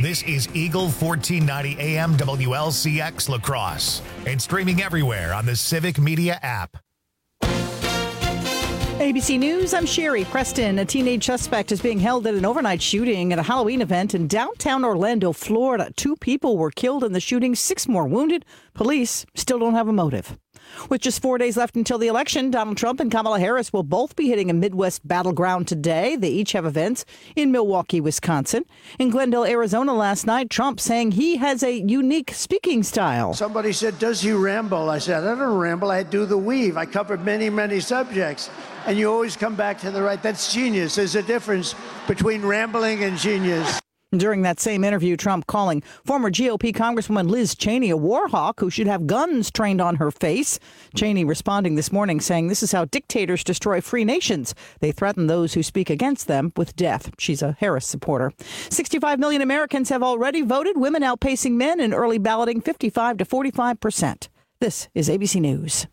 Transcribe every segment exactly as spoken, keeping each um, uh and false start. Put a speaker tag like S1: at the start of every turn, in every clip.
S1: This is Eagle fourteen ninety A M W L C X La Crosse and streaming everywhere on the Civic Media app.
S2: A B C News, I'm Sherry Preston. A teenage suspect is being held at an overnight shooting at a Halloween event in downtown Orlando, Florida. Two people were killed in the shooting, six more wounded. Police still don't have a motive. With just four days left until the election, Donald Trump and Kamala Harris will both be hitting a Midwest battleground today. They each have events in Milwaukee, Wisconsin. In Glendale, Arizona last night, Trump saying he has a unique speaking style.
S3: Somebody said, does he ramble? I said, I don't ramble. I do the weave. I covered many, many subjects. And you always come back to the right. That's genius. There's a difference between rambling and genius.
S2: During that same interview, Trump calling former G O P Congresswoman Liz Cheney a war hawk who should have guns trained on her face. Cheney responding this morning saying this is how dictators destroy free nations. They threaten those who speak against them with death. She's a Harris supporter. sixty-five million Americans have already voted, women outpacing men in early balloting fifty-five to forty-five percent. This is A B C News.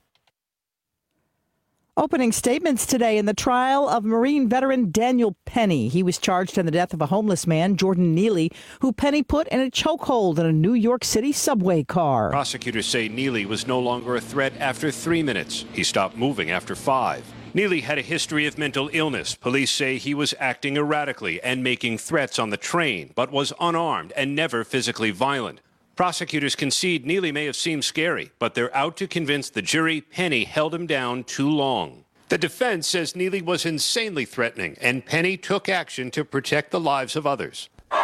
S2: Opening statements today in the trial of Marine veteran Daniel Penny. He was charged in the death of a homeless man, Jordan Neely, who Penny put in a chokehold in a New York City subway car.
S4: Prosecutors say Neely was no longer a threat after three minutes. He stopped moving after five. Neely had a history of mental illness. Police say he was acting erratically and making threats on the train, but was unarmed and never physically violent. Prosecutors concede Neely may have seemed scary, but they're out to convince the jury Penny held him down too long. The defense says Neely was insanely threatening, and Penny took action to protect the lives of others.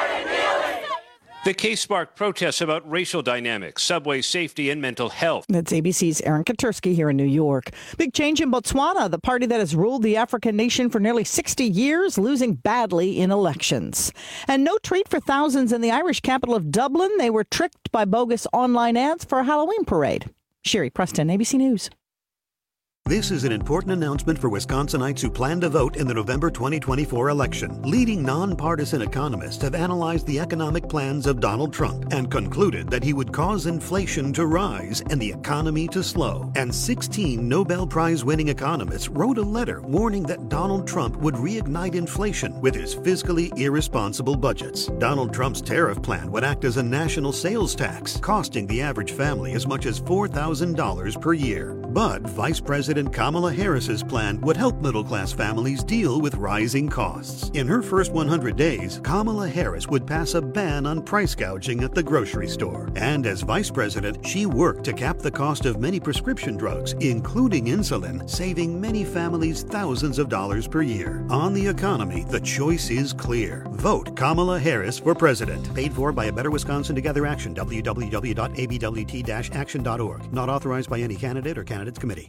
S4: The case sparked protests about racial dynamics, subway safety, and mental health.
S2: That's A B C's Aaron Katursky here in New York. Big change in Botswana, the party that has ruled the African nation for nearly sixty years, losing badly in elections. And no treat for thousands in the Irish capital of Dublin. They were tricked by bogus online ads for a Halloween parade. Sherry Preston, A B C News.
S5: This is an important announcement for Wisconsinites who plan to vote in the November twenty twenty-four election. Leading nonpartisan economists have analyzed the economic plans of Donald Trump and concluded that he would cause inflation to rise and the economy to slow. And sixteen Nobel Prize-winning economists wrote a letter warning that Donald Trump would reignite inflation with his fiscally irresponsible budgets. Donald Trump's tariff plan would act as a national sales tax, costing the average family as much as four thousand dollars per year. But Vice President Kamala Harris's plan would help middle-class families deal with rising costs. In her first one hundred days, Kamala Harris would pass a ban on price gouging at the grocery store. And as vice president, she worked to cap the cost of many prescription drugs, including insulin, saving many families thousands of dollars per year. On the economy, the choice is clear. Vote Kamala Harris for president. Paid for by A Better Wisconsin Together Action, w w w dot a b w t dash action dot org. Not authorized by any candidate or candidates committee.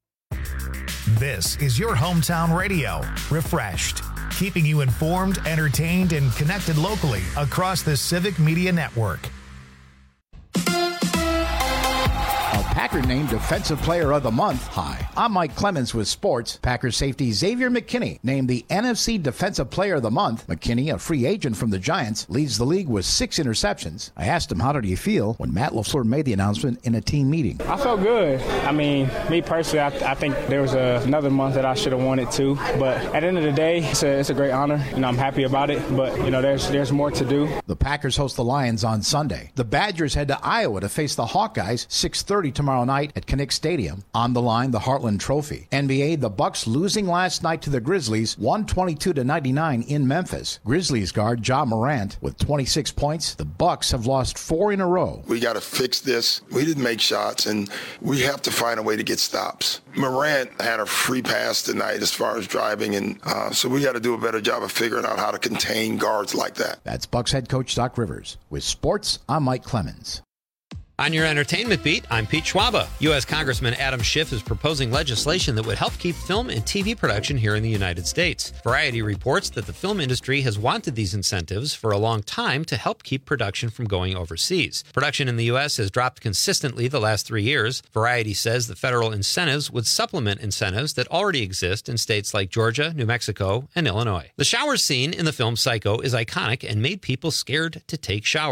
S1: This is your hometown radio, Refreshed, keeping you informed, entertained, and connected locally across the Civic Media Network.
S6: Packer named Defensive Player of the Month. Hi, I'm Mike Clemens with sports. Packers safety Xavier McKinney named the N F C Defensive Player of the Month. McKinney, a free agent from the Giants, leads the league with six interceptions. I asked him, how did he feel when Matt LaFleur made the announcement in a team meeting?
S7: I felt good. I mean, me personally, I, I think there was a, another month that I should have won it too. But at the end of the day, it's a, it's a great honor. You know, I'm happy about it. But, you know, there's, there's more to do.
S6: The Packers host the Lions on Sunday. The Badgers head to Iowa to face the Hawkeyes six thirty tomorrow night at Kinnick Stadium. On the line, the Heartland Trophy. N B A, the Bucks losing last night to the Grizzlies, one twenty-two to ninety-nine in Memphis. Grizzlies guard Ja Morant with twenty-six points. The Bucks have lost four in a row.
S8: We got to fix this. We didn't make shots, and we have to find a way to get stops. Morant had a free pass tonight as far as driving, and uh, so we got to do a better job of figuring out how to contain guards like that.
S6: That's Bucks head coach Doc Rivers. With sports, I'm Mike Clemens.
S9: On your entertainment beat, I'm Pete Schwaba. U S Congressman Adam Schiff is proposing legislation that would help keep film and T V production here in the United States. Variety reports that the film industry has wanted these incentives for a long time to help keep production from going overseas. Production in the U S has dropped consistently the last three years. Variety says the federal incentives would supplement incentives that already exist in states like Georgia, New Mexico, and Illinois. The shower scene in the film Psycho is iconic and made people scared to take showers.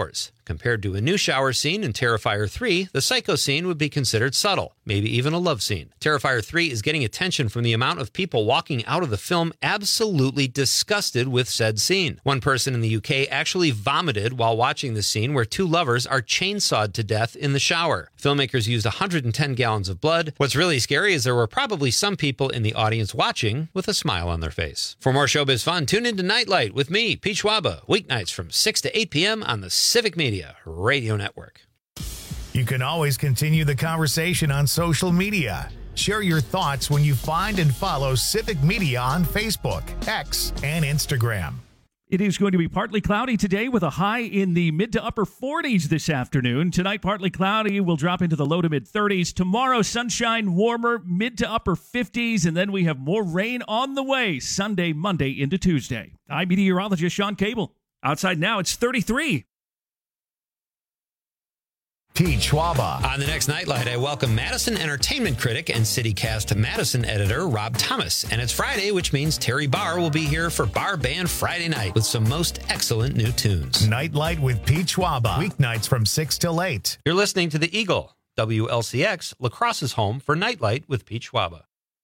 S9: Compared to a new shower scene in Terrifier three, the Psycho scene would be considered subtle, maybe even a love scene. Terrifier three is getting attention from the amount of people walking out of the film absolutely disgusted with said scene. One person in the U K actually vomited while watching the scene where two lovers are chainsawed to death in the shower. Filmmakers used one hundred ten gallons of blood. What's really scary is there were probably some people in the audience watching with a smile on their face. For more showbiz fun, tune into Nightlight with me, Pete Schwaba, weeknights from six to eight p.m. on the Civic Media Radio Network.
S1: You can always continue the conversation on social media. Share your thoughts when you find and follow Civic Media on Facebook, X, and Instagram.
S10: It is going to be partly cloudy today with a high in the mid to upper forties this afternoon. Tonight, partly cloudy, will drop into the low to mid thirties. Tomorrow, sunshine, warmer, mid to upper fifties, and then we have more rain on the way Sunday, Monday into Tuesday. I'm meteorologist Sean Cable. Outside now, it's thirty-three.
S1: Pete Schwaba.
S9: On the next Nightlight, I welcome Madison entertainment critic and CityCast Madison editor Rob Thomas. And it's Friday, which means Terry Barr will be here for Bar Band Friday night with some most excellent new tunes.
S1: Nightlight with Pete Schwaba. Weeknights from six till eight.
S9: You're listening to The Eagle, W L C X, La Crosse's home for Nightlight with Pete Schwaba.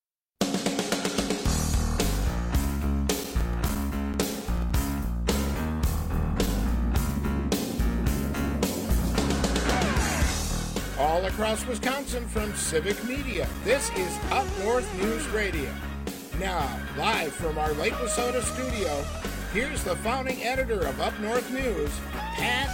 S11: All across Wisconsin from Civic Media, this is Up North News Radio. Now, live from our Lake Wissota studio, here's the founding editor of Up North News, Pat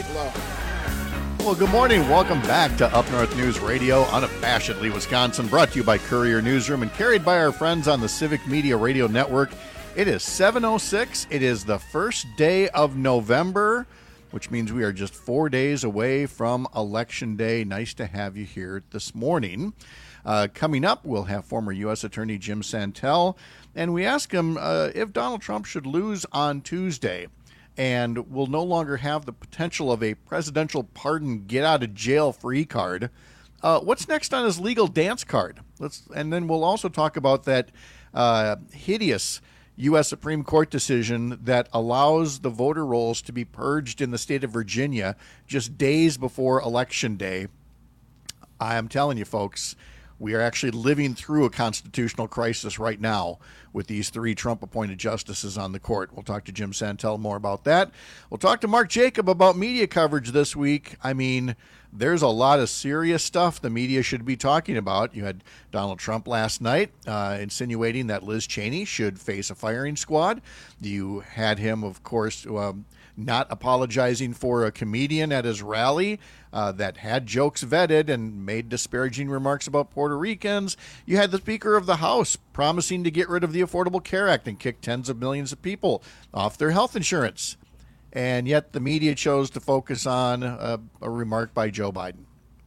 S11: Brightlow.
S12: Well, good morning. Welcome back to Up North News Radio, unabashedly Wisconsin, brought to you by Courier Newsroom and carried by our friends on the Civic Media Radio Network. It is seven oh six. It is the first day of November, which means we are just four days away from Election Day. Nice to have you here this morning. Uh, coming up, we'll have former U S Attorney Jim Santel, and we ask him uh, if Donald Trump should lose on Tuesday and will no longer have the potential of a presidential pardon get-out-of-jail-free card. Uh, what's next on his legal dance card? Let's, and then we'll also talk about that uh, hideous U S Supreme Court decision that allows the voter rolls to be purged in the state of Virginia just days before Election Day. I am telling you, folks, we are actually living through a constitutional crisis right now with these three Trump-appointed justices on the court. We'll talk to Jim Santel more about that. We'll talk to Mark Jacob about media coverage this week. I mean, there's a lot of serious stuff the media should be talking about. You had Donald Trump last night uh, insinuating that Liz Cheney should face a firing squad. You had him, of course, um, not apologizing for a comedian at his rally uh, that had jokes vetted and made disparaging remarks about Puerto Ricans. You had the Speaker of the House promising to get rid of the Affordable Care Act and kick tens of millions of people off their health insurance. And yet the media chose to focus on a, a remark by Joe Biden.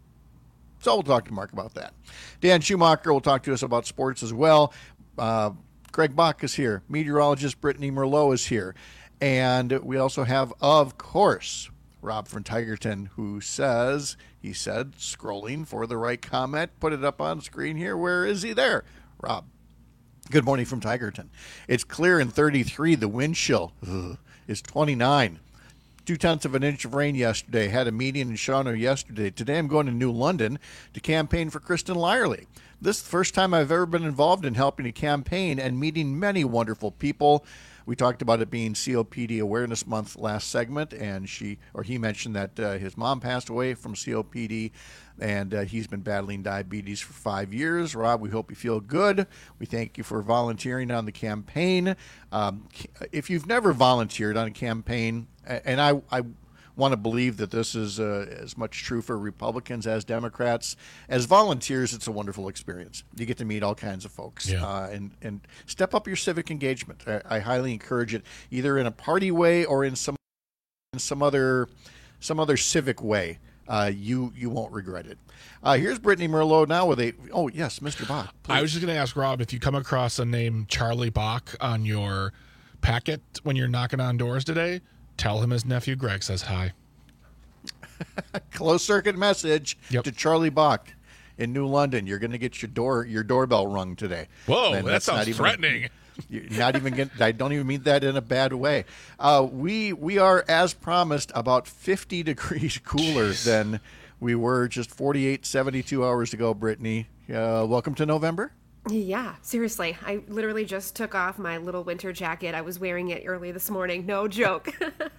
S12: So we'll talk to Mark about that. Dan Schumacher will talk to us about sports as well. Uh, Greg Bach is here. Meteorologist Brittany Merlot is here. And we also have, of course, Rob from Tigerton, who says, he said, scrolling for the right comment, put it up on screen here. Where is he? There. Rob. Good morning from Tigerton. It's clear in thirty-three. The wind chill ugh, is twenty-nine. Two-tenths of an inch of rain yesterday. Had a meeting in Shawano yesterday. Today I'm going to New London to campaign for Kristen Lyerly. This is the first time I've ever been involved in helping a campaign and meeting many wonderful people. We talked about it being C O P D Awareness Month last segment, and she or he mentioned that uh, his mom passed away from C O P D, and uh, he's been battling diabetes for five years. Rob, we hope you feel good. We thank you for volunteering on the campaign. Um, if you've never volunteered on a campaign, and I, I want to believe that this is uh, as much true for Republicans as Democrats. As volunteers, it's a wonderful experience. You get to meet all kinds of folks
S13: yeah.
S12: uh, and, and step up your civic engagement. I, I highly encourage it, either in a party way or in some in some other some other civic way. Uh, you you won't regret it. Uh, here's Brittany Merlot now with a oh yes, Mister Bach. Please.
S13: I was just going to ask Rob, if you come across a name Charlie Bach on your packet when you're knocking on doors today, tell him his nephew Greg says hi.
S12: Closed circuit message yep. to Charlie Bach in New London. You're going to get your door your doorbell rung today.
S13: Whoa,
S12: and
S13: that sounds
S12: even,
S13: threatening.
S12: You're not even get, I don't even mean that in a bad way. Uh, we we are, as promised, about fifty degrees cooler Jeez. than we were just forty-eight, seventy-two hours ago, Brittany. Uh, welcome to November.
S14: Yeah, seriously. I literally just took off my little winter jacket. I was wearing it early this morning. No joke.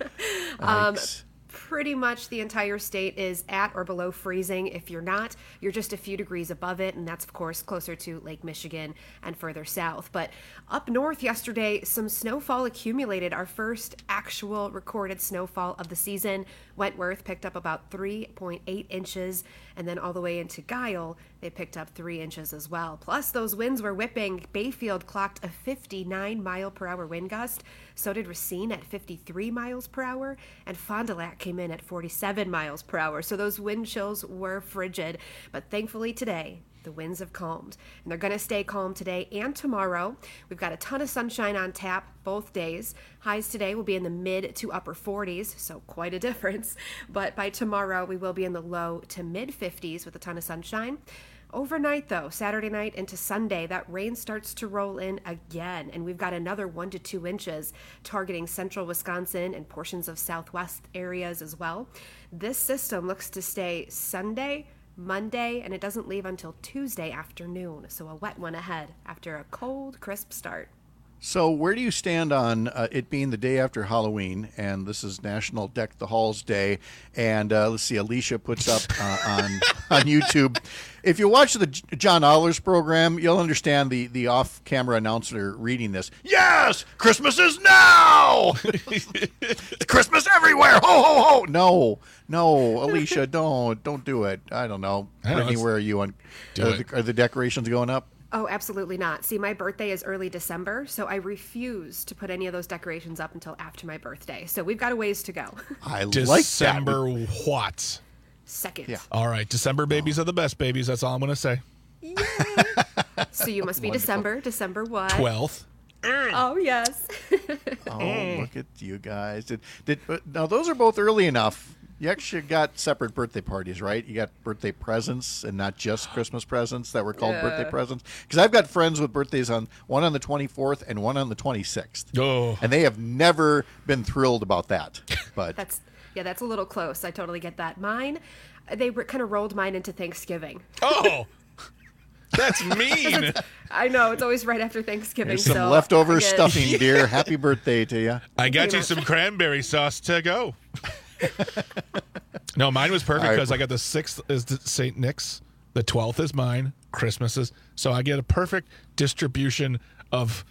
S14: um, pretty much the entire state is at or below freezing. If you're not, you're just a few degrees above it, and that's, of course, closer to Lake Michigan and further south. But up north yesterday, some snowfall accumulated, our first actual recorded snowfall of the season. Wentworth picked up about three point eight inches, and then all the way into Guile, they picked up three inches as well. Plus, those winds were whipping. Bayfield clocked a fifty-nine mile per hour wind gust. So did Racine at fifty-three miles per hour, and Fond du Lac came in at forty-seven miles per hour. So those wind chills were frigid. But thankfully today, the winds have calmed, and they're going to stay calm today and tomorrow. We've got a ton of sunshine on tap both days. Highs today will be in the mid to upper forties, so quite a difference. But by tomorrow, we will be in the low to mid fifties with a ton of sunshine. Overnight, though, Saturday night into Sunday, that rain starts to roll in again, and we've got another one to two inches targeting central Wisconsin and portions of southwest areas as well. This system looks to stay Sunday, Monday, and it doesn't leave until Tuesday afternoon, so a wet one ahead after a cold, crisp start.
S12: So where do you stand on uh, it being the day after Halloween, and this is National Deck the Halls Day, and uh, let's see, Alicia puts up uh, on on YouTube. If you watch the John Allers program, you'll understand the, the off-camera announcer reading this. Yes, Christmas is now! It's Christmas everywhere! Ho, ho, ho! No, no, Alicia, don't. Don't do it. I don't know.
S13: I know,
S12: Brittany, where are you? on? Are the, are the decorations going up?
S14: Oh, absolutely not. See, my birthday is early December, so I refuse to put any of those decorations up until after my birthday. So we've got a ways to go.
S12: I
S13: December
S12: like
S13: December what?
S14: Second.
S12: Yeah.
S13: All right, December babies oh. are the best babies. That's all I'm going to say.
S14: Yay. So you must be Wonderful. December. December what?
S13: twelfth.
S14: Oh, yes.
S12: Oh, look at you guys. Did, did, now, those are both early enough. You actually got separate birthday parties, right? You got birthday presents and not just Christmas presents that were called yeah. birthday presents. Because I've got friends with birthdays on one on the twenty-fourth and one on the twenty-sixth.
S13: Oh.
S12: And they have never been thrilled about that. But
S14: that's yeah, that's a little close. I totally get that. Mine, they re- kind of rolled mine into Thanksgiving.
S13: Oh, that's mean.
S14: I know. It's always right after Thanksgiving.
S12: There's some
S14: so
S12: leftover
S14: get,
S12: stuffing, dear. Happy birthday to you.
S13: I got you some cranberry sauce to go. No, mine was perfect because right. I got the sixth is Saint Nick's, the twelfth is mine, Christmas is, so I get a perfect distribution of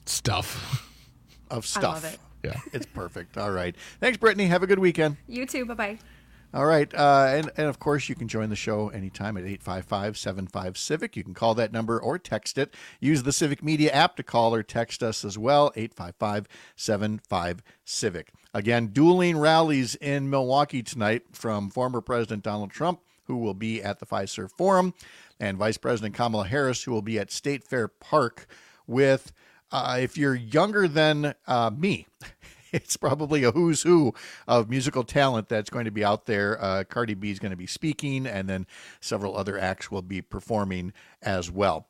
S13: stuff.
S12: Of stuff.
S14: I love it.
S12: Yeah, it's perfect. All right. Thanks, Brittany. Have a good weekend.
S14: You too. Bye-bye.
S12: All right. Uh, and, and, of course, you can join the show anytime at eight five five, seven five, CIVIC. You can call that number or text it. Use the Civic Media app to call or text us as well, eight five five, seven five, CIVIC. Again, dueling rallies in Milwaukee tonight from former President Donald Trump, who will be at the Fiserv Forum, and Vice President Kamala Harris, who will be at State Fair Park with, uh, if you're younger than uh, me, it's probably a who's who of musical talent that's going to be out there. Uh, Cardi B is going to be speaking, and then several other acts will be performing as well.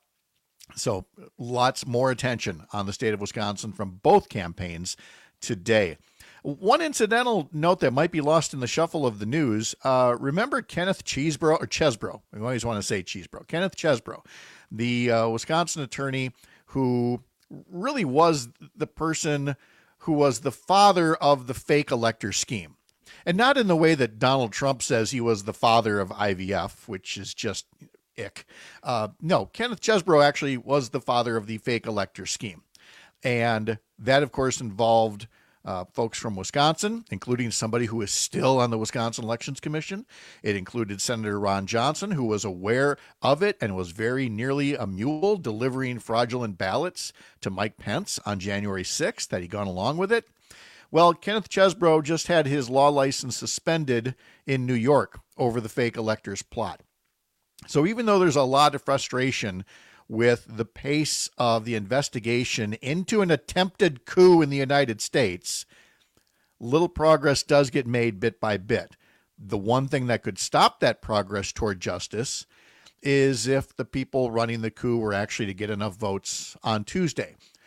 S12: So lots more attention on the state of Wisconsin from both campaigns today. One incidental note that might be lost in the shuffle of the news, uh, remember Kenneth Chesebro, or Chesebro, I always want to say Chesebro, Kenneth Chesebro, the uh, Wisconsin attorney who really was the person who was the father of the fake elector scheme. And not in the way that Donald Trump says he was the father of I V F, which is just ick. Uh, no, Kenneth Chesebro actually was the father of the fake elector scheme. And that, of course, involved Uh, folks from Wisconsin, including somebody who is still on the Wisconsin Elections Commission. It included Senator Ron Johnson, who was aware of it and was very nearly a mule delivering fraudulent ballots to Mike Pence on January sixth, that he'd gone along with it. Well, Kenneth Chesebro just had his law license suspended in New York over the fake electors plot. So even though there's a lot of frustration with the pace of the investigation into an attempted coup in the United States, little progress does get made bit by bit. The one thing that could stop that progress toward justice is if the people running the coup were actually to get enough votes on Tuesday.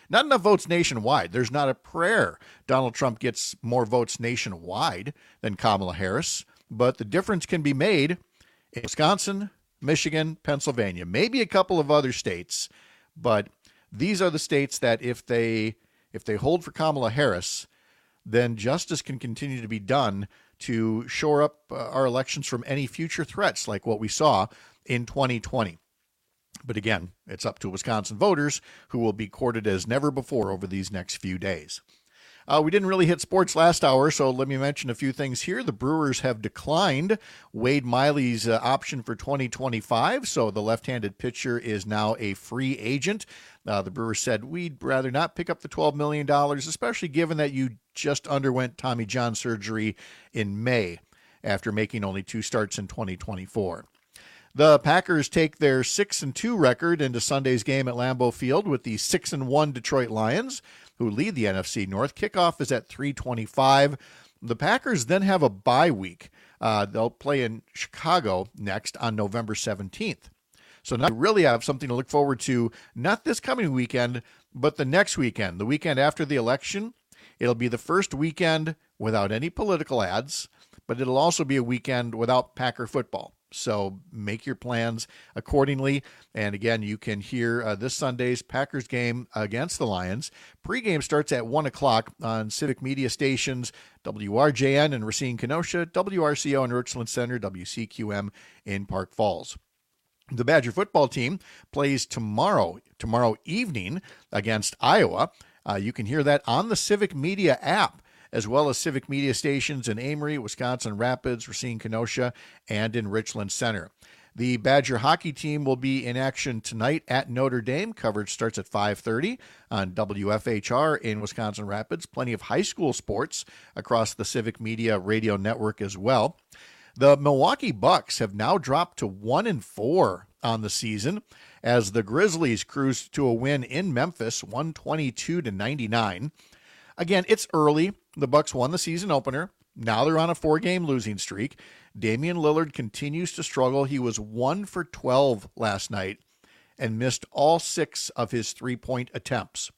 S12: Not enough votes nationwide. There's not a prayer Donald Trump gets more votes nationwide than Kamala Harris, but the difference can be made in Wisconsin, Michigan, Pennsylvania, maybe a couple of other states, but these are the states that if they if they hold for Kamala Harris, then justice can continue to be done to shore up uh, our elections from any future threats like what we saw in twenty twenty. But again, it's up to Wisconsin voters who will be courted as never before over these next few days. Uh, we didn't really hit sports last hour, so let me mention a few things here. The Brewers have declined Wade Miley's uh, option for twenty twenty-five, so the left-handed pitcher is now a free agent. Uh, the Brewers said, we'd rather not pick up the twelve million dollars, especially given that you just underwent Tommy John surgery in May after making only two starts in twenty twenty-four. The Packers take their six and two record into Sunday's game at Lambeau Field with the six and one Detroit Lions, who lead the N F C North. Kickoff is at three twenty-five. The Packers then have a bye week. Uh, they'll play in Chicago next on November seventeenth. So now you really have something to look forward to, not this coming weekend, but the next weekend, the weekend after the election. It'll be the first weekend without any political ads, but it'll also be a weekend without Packer football. So make your plans accordingly. And again, you can hear uh, this Sunday's Packers game against the Lions. Pre-game starts at one o'clock on Civic Media stations, W R J N in Racine, Kenosha, W R C O in Richland Center, W C Q M in Park Falls. The Badger football team plays tomorrow, tomorrow evening against Iowa. Uh, you can hear that on the Civic Media app, as well as Civic Media stations in Amory, Wisconsin Rapids, Racine, Kenosha, and in Richland Center. The Badger hockey team will be in action tonight at Notre Dame. Coverage starts at five thirty on W F H R in Wisconsin Rapids. Plenty of high school sports across the Civic Media radio network as well. The Milwaukee Bucks have now dropped to one and four on the season as the Grizzlies cruised to a win in Memphis, one twenty-two to ninety-nine. Again, it's early. The Bucks won the season opener. Now they're on a four-game losing streak. Damian Lillard continues to struggle. He was one for twelve last night and missed all six of his three-point attempts.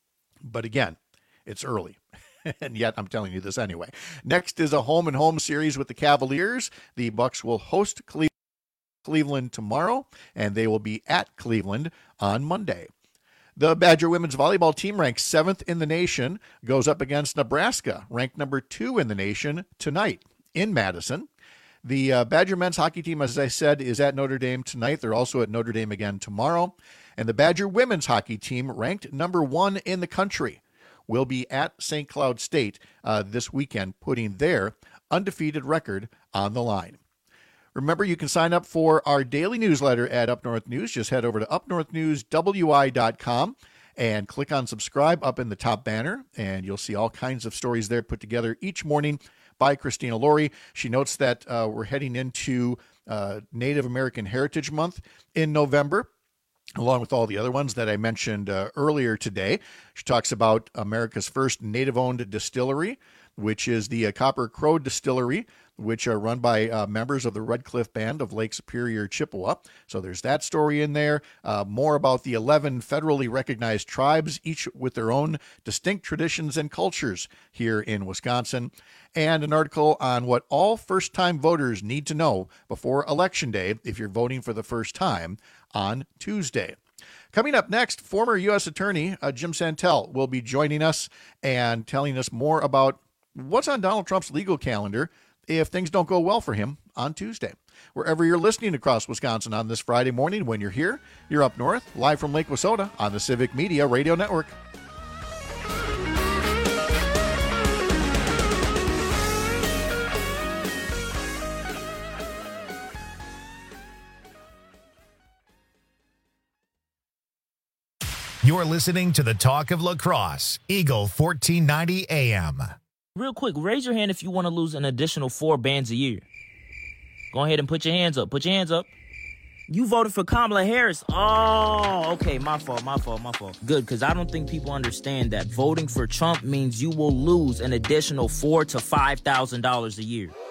S12: But again, it's early. And yet I'm telling you this anyway. Next is a home-and-home series with the Cavaliers. The Bucks will host Cle- Cleveland tomorrow, and they will be at Cleveland on Monday. The Badger women's volleyball team, ranked seventh in the nation, goes up against Nebraska, ranked number two in the nation, tonight in Madison. The uh, Badger men's hockey team, as I said, is at Notre Dame tonight. They're also at Notre Dame again tomorrow. And the Badger women's hockey team, ranked number one in the country, will be at Saint Cloud State uh, this weekend, putting their undefeated record on the line. Remember, you can sign up for our daily newsletter at Up North News. Just head over to up north news w i dot com and click on subscribe up in the top banner, and you'll see all kinds of stories there put together each morning by Christina Laurie. She notes that uh, we're heading into uh, Native American Heritage Month in November, along with all the other ones that I mentioned uh, earlier today. She talks about America's first native-owned distillery, which is the uh, Copper Crow Distillery, which are run by uh, members of the Red Cliff Band of Lake Superior, Chippewa. So there's that story in there. Uh, more about the eleven federally recognized tribes, each with their own distinct traditions and cultures here in Wisconsin. And an article on what all first-time voters need to know before Election Day if you're voting for the first time on Tuesday. Coming up next, former U S Attorney uh, Jim Santel will be joining us and telling us more about what's on Donald Trump's legal calendar if things don't go well for him on Tuesday. Wherever you're listening across Wisconsin on this Friday morning, when you're here, you're up north, live from Lake Wissota on the Civic Media Radio Network.
S1: You're listening to the Talk of La Crosse, Eagle fourteen ninety A M.
S15: Real quick, raise your hand if you want to lose an additional four bands a year. Go ahead and put your hands up. Put your hands up. You voted for Kamala Harris. Oh, okay. My fault, my fault, my fault. Good, because I don't think people understand that voting for Trump means you will lose an additional four to five thousand dollars a year.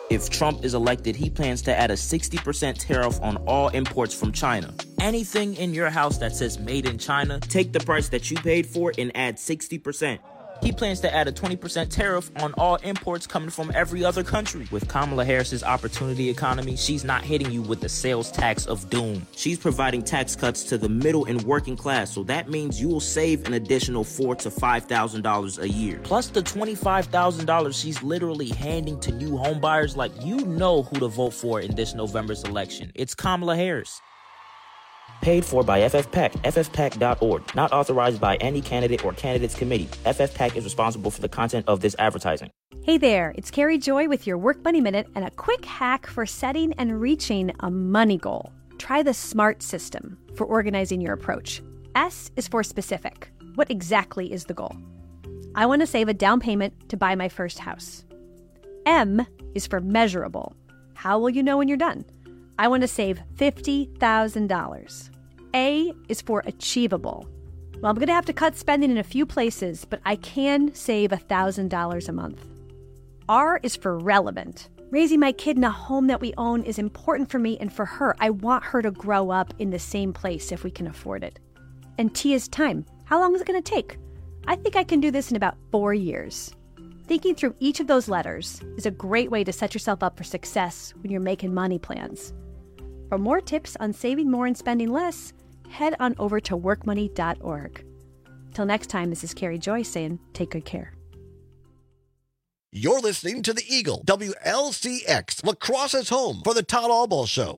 S15: If Trump is elected, he plans to add a sixty percent tariff on all imports from China. Anything in your house that says made in China, take the price that you paid for and add sixty percent. He plans to add a twenty percent tariff on all imports coming from every other country. With Kamala Harris's opportunity economy, she's not hitting you with the sales tax of doom. She's providing tax cuts to the middle and working class, so that means you will save an additional four thousand to five thousand dollars a year. Plus the twenty-five thousand dollars she's literally handing to new home buyers. Like, you know who to vote for in this November's election. It's Kamala Harris. Paid for by F F PAC, F F PAC dot org. Not authorized by any candidate or candidates committee. F F PAC is responsible for the content of this advertising.
S16: Hey there, it's Carrie Joy with your Work Money Minute and a quick hack for setting and reaching a money goal. Try the SMART system for organizing your approach. S is for specific. What exactly is the goal? I want to save a down payment to buy my first house. M is for measurable. How will you know when you're done? I want to save fifty thousand dollars. A is for achievable. Well, I'm going to have to cut spending in a few places, but I can save one thousand dollars a month. R is for relevant. Raising my kid in a home that we own is important for me and for her. I want her to grow up in the same place if we can afford it. And T is time. How long is it going to take? I think I can do this in about four years. Thinking through each of those letters is a great way to set yourself up for success when you're making money plans. For more tips on saving more and spending less, head on over to work money dot org. Till next time, this is Carrie Joy saying, take good care.
S17: You're listening to the Eagle, W L C X, La Crosse's home for the Todd Albaugh Show.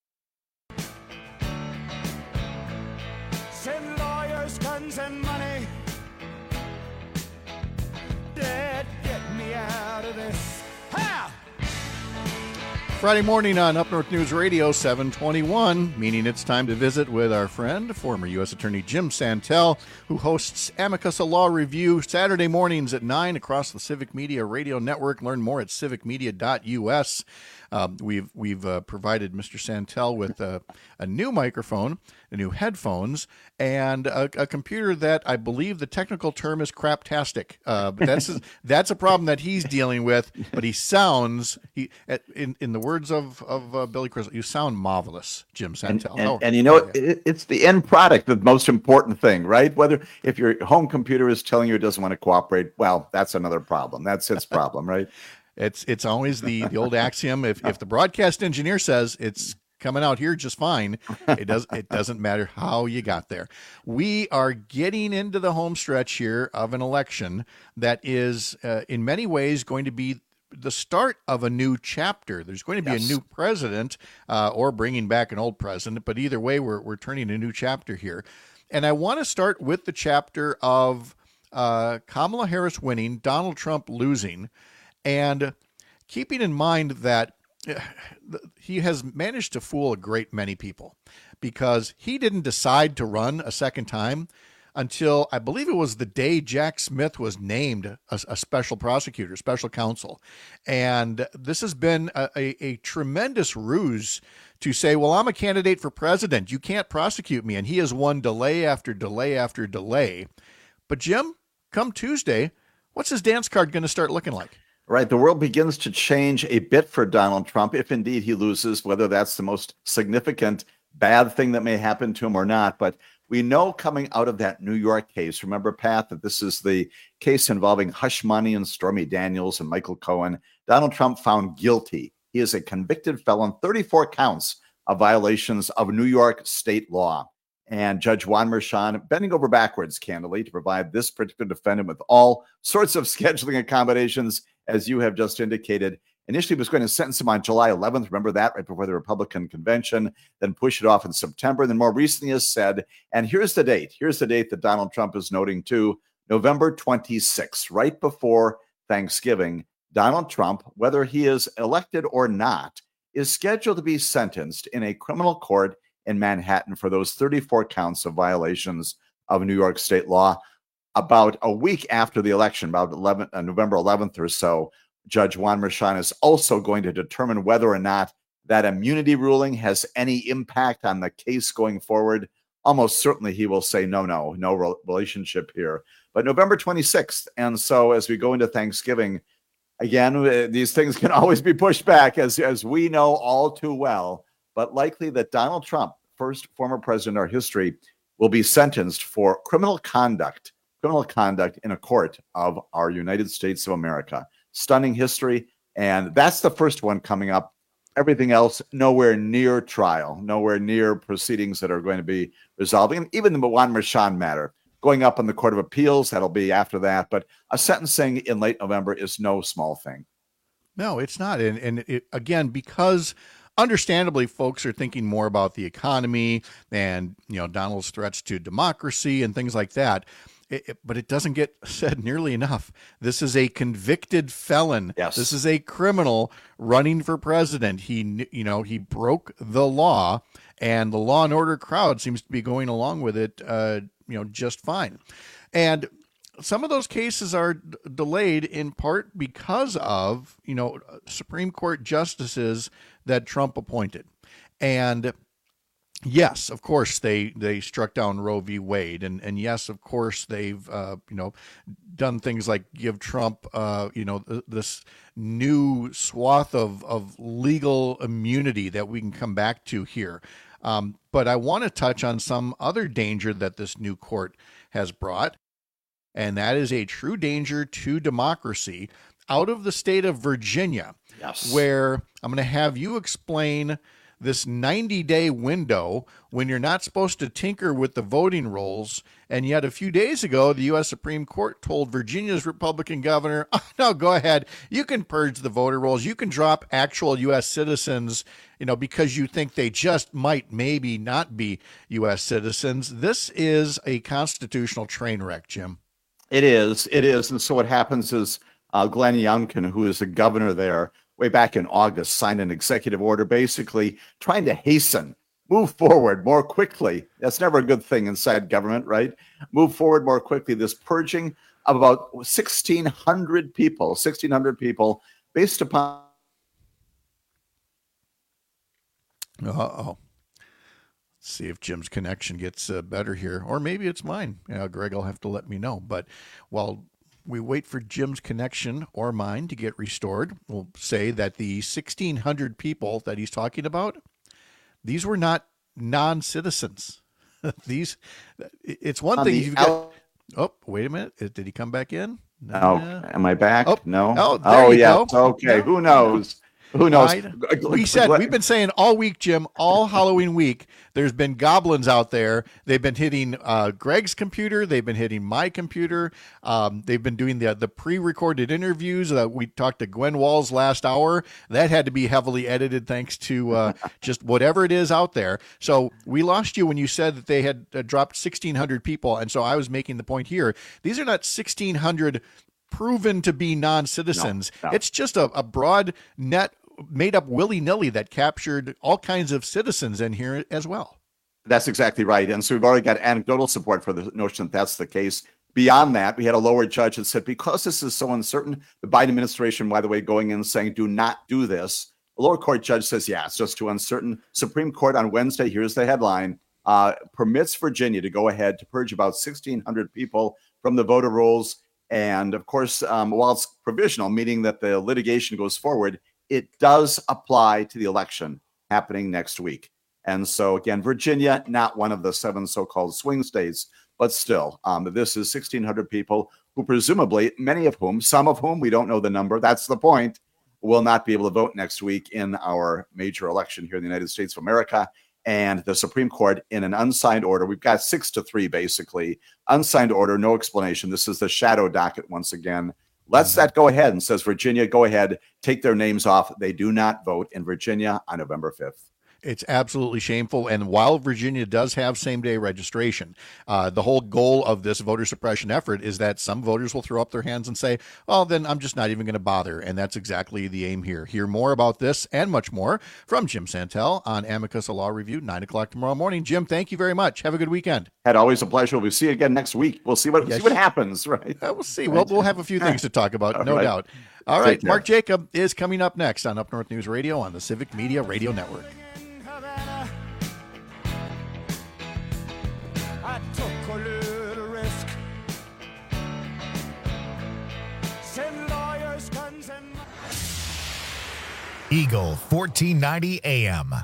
S18: Send lawyers, guns, and money. Dad, get me out of this. Ha!
S12: Friday morning on Up North News Radio, seven twenty-one, meaning it's time to visit with our friend, former U S Attorney Jim Santel, who hosts Amicus a Law Review Saturday mornings at nine across the Civic Media Radio Network. Learn more at civic media dot U S. Um, we've we've uh, provided Mister Santel with uh, a new microphone, a new headphones, and a, a computer that I believe the technical term is craptastic. Uh, but that's that's a problem that he's dealing with. But he sounds he in in the words of of uh, Billy Crystal, you sound marvelous, Jim Santel.
S19: And, and,
S12: oh,
S19: and you know, it, it's the end product, the most important thing, right? Whether if your home computer is telling you it doesn't want to cooperate, well, that's another problem. That's its problem, right?
S12: It's it's always the, the old axiom. If if the broadcast engineer says it's coming out here just fine, it does it doesn't matter how you got there. We are getting into the home stretch here of an election that is uh, in many ways going to be the start of a new chapter. There's going to be yes. a new president uh, or bringing back an old president, but either way, we're we're turning a new chapter here. And I want to start with the chapter of uh, Kamala Harris winning, Donald Trump losing. And keeping in mind that he has managed to fool a great many people because he didn't decide to run a second time until I believe it was the day Jack Smith was named a, a special prosecutor, special counsel. And this has been a, a, a tremendous ruse to say, well, I'm a candidate for president. You can't prosecute me. And he has won delay after delay after delay. But Jim, come Tuesday, what's his dance card going to start looking like?
S19: Right. The world begins to change a bit for Donald Trump, if indeed he loses, whether that's the most significant bad thing that may happen to him or not. But we know coming out of that New York case, remember, Pat, that this is the case involving hush money and Stormy Daniels and Michael Cohen. Donald Trump found guilty. He is a convicted felon, thirty-four counts of violations of New York state law. And Judge Juan Merchan bending over backwards, candidly, to provide this particular defendant with all sorts of scheduling accommodations, as you have just indicated. Initially, he was going to sentence him on July eleventh. Remember that, right before the Republican convention, then push it off in September. Then more recently has said, and here's the date. Here's the date that Donald Trump is noting too, November twenty-sixth, right before Thanksgiving. Donald Trump, whether he is elected or not, is scheduled to be sentenced in a criminal court in Manhattan for those thirty-four counts of violations of New York state law. About a week after the election, about eleven, uh, November eleventh or so, Judge Juan Merchan is also going to determine whether or not that immunity ruling has any impact on the case going forward. Almost certainly he will say, no, no, no re- relationship here. But November twenty-sixth. And so as we go into Thanksgiving, again, these things can always be pushed back, as, as we know all too well, but likely that Donald Trump, first former president in our history, will be sentenced for criminal conduct, criminal conduct in a court of our United States of America. Stunning history, and that's the first one coming up. Everything else, nowhere near trial, nowhere near proceedings that are going to be resolving. And even the Juan Merchan matter, going up on the Court of Appeals, that'll be after that. But a sentencing in late November is no small thing.
S12: No, it's not. And, and it, again, because understandably, folks are thinking more about the economy and, you know, Donald's threats to democracy and things like that. It, it, but it doesn't get said nearly enough. This is a convicted felon.
S19: Yes.
S12: This is a criminal running for president. He, you know, he broke the law, and the law and order crowd seems to be going along with it, uh, you know, just fine. And some of those cases are d- delayed in part because of, you know, Supreme Court justices that Trump appointed. And yes, of course, they, they struck down Roe v. Wade. And, and yes, of course, they've, uh, you know, done things like give Trump, uh, you know, th- this new swath of, of legal immunity that we can come back to here. Um, but I want to touch on some other danger that this new court has brought, and that is a true danger to democracy out of the state of Virginia,
S19: yes.
S12: where I'm going to have you explain this ninety-day window when you're not supposed to tinker with the voting rolls. And yet a few days ago, the U S Supreme Court told Virginia's Republican governor, oh, no, go ahead. You can purge the voter rolls. You can drop actual U S citizens, you know, because you think they just might maybe not be U S citizens. This is a constitutional train wreck, Jim.
S19: It is. It is. And so what happens is uh, Glenn Youngkin, who is the governor there, way back in August, signed an executive order basically trying to hasten, move forward more quickly. That's never a good thing inside government, right? Move forward more quickly. This purging of about sixteen hundred people, sixteen hundred people based upon.
S12: Uh-oh. Let's see if Jim's connection gets uh, better here, or maybe it's mine. Uh, Greg will have to let me know. But while we wait for Jim's connection or mine to get restored, we'll say that the sixteen hundred people that he's talking about, these were not non-citizens. These, it's one
S19: On
S12: thing
S19: the
S12: you've got.
S19: out-
S12: Oh, wait a minute. Did he come back in?
S19: No. Am I back?
S12: Oh,
S19: no.
S12: oh, there you
S19: yeah.
S12: go.
S19: Okay.
S12: No.
S19: Who knows? Who knows?
S12: I, we said, we've been saying all week, Jim, all Halloween week, there's been goblins out there. They've been hitting uh, Greg's computer. They've been hitting my computer. Um, they've been doing the the pre-recorded interviews. Uh, we talked to Gwen Walls last hour. That had to be heavily edited thanks to uh, just whatever it is out there. So we lost you when you said that they had uh, dropped sixteen hundred people. And so I was making the point here. These are not sixteen hundred proven to be non-citizens.
S19: No, no.
S12: It's just a, a broad net made up willy-nilly that captured all kinds of citizens in here as well.
S19: That's exactly right. And so we've already got anecdotal support for the notion that that's the case. Beyond that, we had a lower judge that said, because this is so uncertain, the Biden administration, by the way, going in and saying, do not do this. The lower court judge says, yeah, it's just too uncertain. Supreme Court on Wednesday, here's the headline, uh, permits Virginia to go ahead to purge about sixteen hundred people from the voter rolls. And of course, um, while it's provisional, meaning that the litigation goes forward, it does apply to the election happening next week. And so again, Virginia, not one of the seven so-called swing states, but still, um, this is sixteen hundred people who presumably, many of whom, some of whom, we don't know the number, that's the point, will not be able to vote next week in our major election here in the United States of America. And the Supreme Court, in an unsigned order, we've got six to three, basically, unsigned order, no explanation. This is the shadow docket once again. Lets that go ahead and says, Virginia, go ahead, take their names off. They do not vote in Virginia on November fifth.
S12: It's absolutely shameful. And while Virginia does have same-day registration, uh, the whole goal of this voter suppression effort is that some voters will throw up their hands and say, oh, then I'm just not even going to bother. And that's exactly the aim here. Hear more about this and much more from Jim Santel on Amicus, a Law Review, nine o'clock tomorrow morning. Jim, thank you very much. Have a good weekend.
S19: Had always a pleasure. We'll see you again next week. We'll see what, yes. see what happens, right?
S12: Uh, we'll see. We'll, we'll have a few things to talk about,
S19: All
S12: no
S19: right.
S12: doubt. All right, Mark Jacob is coming up next on Up North News Radio on the Civic Media Radio Network.
S18: I took a little risk. Send lawyers, guns, and
S1: Eagle fourteen ninety A M.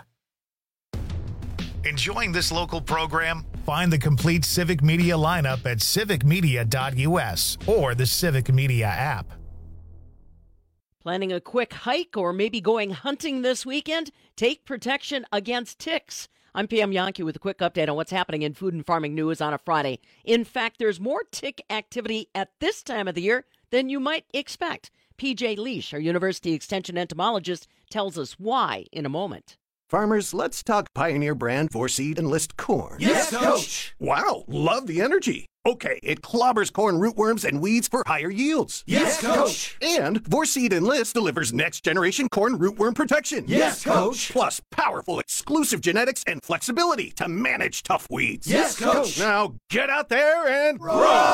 S1: Enjoying this local program? Find the complete Civic Media lineup at civic media dot U S or the Civic Media app.
S20: Planning a quick hike or maybe going hunting this weekend? Take protection against ticks. I'm Pam Yankee with a quick update on what's happening in food and farming news on a Friday. In fact, there's more tick activity at this time of the year than you might expect. P J Leash, our University Extension entomologist, tells us why in a moment.
S21: Farmers, let's talk Pioneer brand four-seed Enlist corn.
S18: Yes, Coach!
S21: Wow, love the energy. Okay, it clobbers corn rootworms and weeds for higher yields.
S18: Yes, Coach!
S21: And four-seed Enlist delivers next-generation corn rootworm protection.
S18: Yes, Coach!
S21: Plus powerful exclusive genetics and flexibility to manage tough weeds.
S18: Yes, Coach!
S21: Now get out there and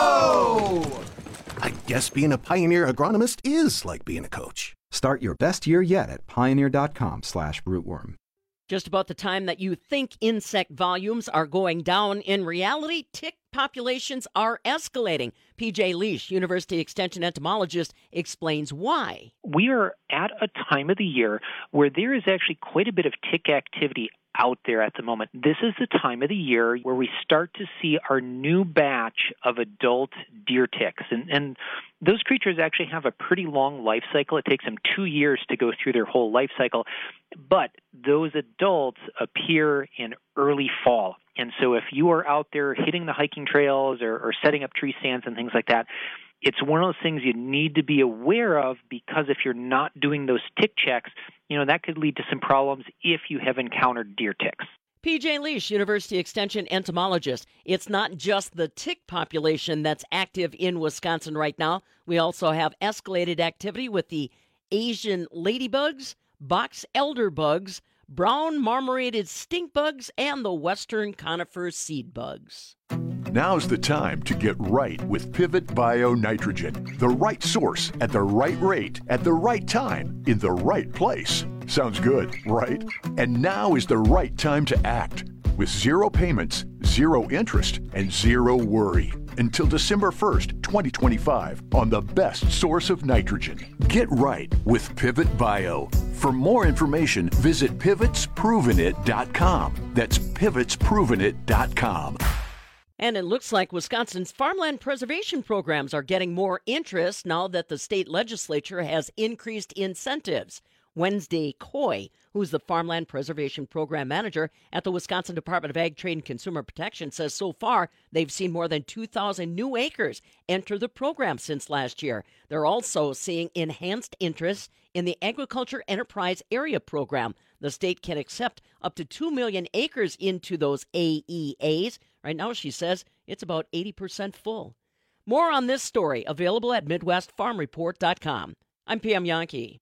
S18: grow!
S21: I guess being a Pioneer agronomist is like being a coach.
S22: Start your best year yet at pioneer.com slash rootworm.
S20: Just about the time that you think insect volumes are going down, in reality, tick populations are escalating. P J Leash, University Extension entomologist, explains why.
S23: We are at a time of the year where there is actually quite a bit of tick activity out there at the moment. This is the time of the year where we start to see our new batch of adult deer ticks. And, and those creatures actually have a pretty long life cycle. It takes them two years to go through their whole life cycle. But those adults appear in early fall. And so if you are out there hitting the hiking trails or, or setting up tree stands and things like that, it's one of those things you need to be aware of, because if you're not doing those tick checks, you know, that could lead to some problems if you have encountered deer ticks.
S20: P J Leash, University Extension entomologist. It's not just the tick population that's active in Wisconsin right now. We also have escalated activity with the Asian ladybugs, box elder bugs, brown marmorated stink bugs, and the western conifer seed bugs.
S24: Now's the time to get right with Pivot Bio Nitrogen. The right source at the right rate at the right time in the right place. Sounds good, right? And now is the right time to act. With zero payments, zero interest, and zero worry. Until December first, twenty twenty-five, on the best source of nitrogen. Get right with Pivot Bio. For more information, visit pivots proven it dot com. That's pivots proven it dot com.
S20: And it looks like Wisconsin's farmland preservation programs are getting more interest now that the state legislature has increased incentives. Wednesday Coy, who's the Farmland Preservation Program Manager at the Wisconsin Department of Ag, Trade, and Consumer Protection, says so far they've seen more than two thousand new acres enter the program since last year. They're also seeing enhanced interest in the Agriculture Enterprise Area Program. The state can accept up to two million acres into those A E As. Right now, she says, it's about eighty percent full. More on this story available at midwest farm report dot com. I'm Pam Yankee.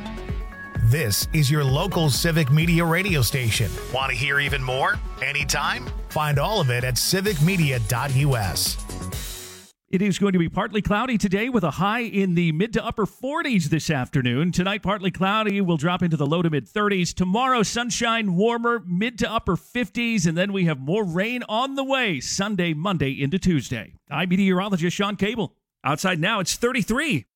S1: This is your local Civic Media radio station. Want to hear even more? Anytime? Find all of it at civic media dot U S.
S10: It is going to be partly cloudy today with a high in the mid to upper forties this afternoon. Tonight, partly cloudy. We'll drop into the low to mid thirties. Tomorrow, sunshine, warmer, mid to upper fifties. And then we have more rain on the way Sunday, Monday into Tuesday. I'm meteorologist Sean Cable. Outside now, it's thirty-three.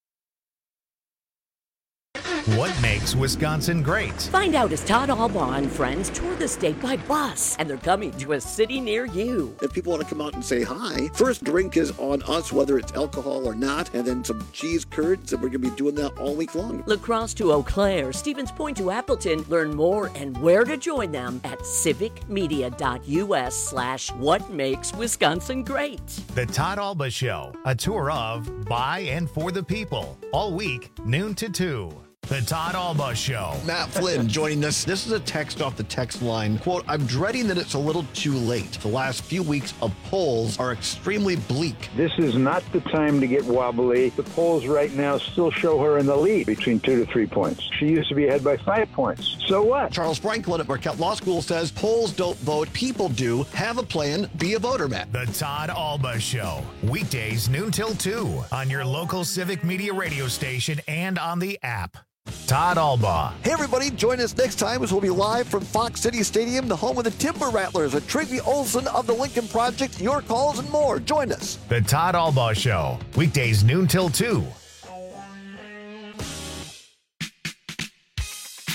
S1: What makes Wisconsin great?
S25: Find out as Todd Albaugh and friends tour the state by bus, and they're coming to a city near you.
S26: If people want to come out and say hi, first drink is on us, whether it's alcohol or not, and then some cheese curds, and we're going to be doing that all week long.
S25: La Crosse to Eau Claire, Stevens Point to Appleton. Learn more and where to join them at civic media dot U S slash what makes Wisconsin great.
S1: The Todd Albaugh Show, a tour of, by, and for the people, all week, noon to two. The Todd Albaugh Show.
S17: Matt Flynn joining us. This is a text off the text line. Quote, I'm dreading that it's a little too late. The last few weeks of polls are extremely bleak.
S27: This is not the time to get wobbly. The polls right now still show her in the lead between two to three points. She used to be ahead by five points. So what?
S17: Charles Franklin at Marquette Law School says polls don't vote, people do. Have a plan, be a voter, Matt.
S1: The Todd Albaugh Show. Weekdays noon till two on your local Civic Media radio station and on the app. Todd Albaugh.
S17: Hey, everybody. Join us next time as we'll be live from Fox City Stadium, the home of the Timber Rattlers, with Tracy Olson of the Lincoln Project, your calls and more. Join us.
S1: The Todd Albaugh Show. Weekdays noon till two.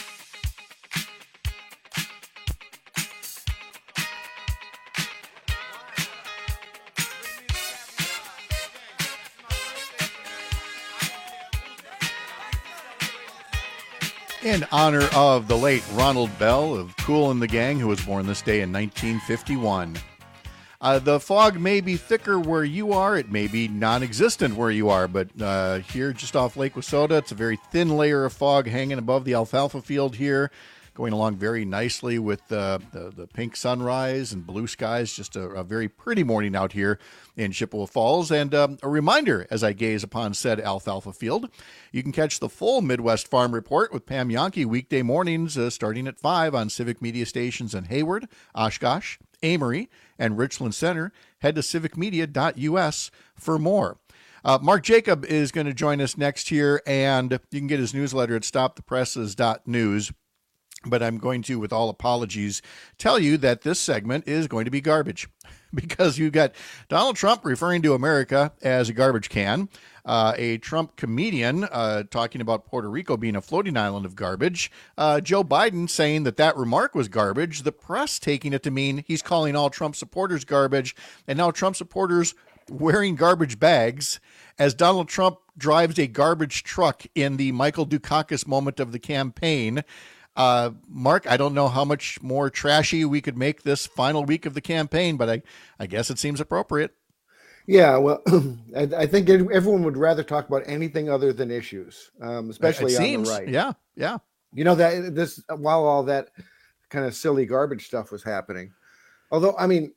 S12: In honor of the late Ronald Bell of Kool and the Gang, who was born this day in nineteen fifty-one. Uh, the fog may be thicker where you are. It may be non-existent where you are, but uh, here just off Lake Wissota, it's a very thin layer of fog hanging above the alfalfa field here, going along very nicely with uh, the, the pink sunrise and blue skies. Just a, a very pretty morning out here in Chippewa Falls. And um, a reminder, as I gaze upon said alfalfa field, you can catch the full Midwest Farm Report with Pam Yonke weekday mornings uh, starting at five on Civic Media stations in Hayward, Oshkosh, Amory, and Richland Center. Head to civic media dot u s for more. Uh, Mark Jacob is going to join us next here, and you can get his newsletter at stop the presses dot news. But I'm going to, with all apologies, tell you that this segment is going to be garbage because you got Donald Trump referring to America as a garbage can, uh, a Trump comedian uh, talking about Puerto Rico being a floating island of garbage, uh, Joe Biden saying that that remark was garbage, the press taking it to mean he's calling all Trump supporters garbage, and now Trump supporters wearing garbage bags as Donald Trump drives a garbage truck in the Michael Dukakis moment of the campaign. Uh, Mark, I don't know how much more trashy we could make this final week of the campaign, but I, I guess it seems appropriate.
S2: Yeah, well, I, I think everyone would rather talk about anything other than issues, um, especially
S12: it
S2: on
S12: seems,
S2: the right.
S12: Yeah, yeah.
S2: You know, that this while all that kind of silly garbage stuff was happening. Although, I mean,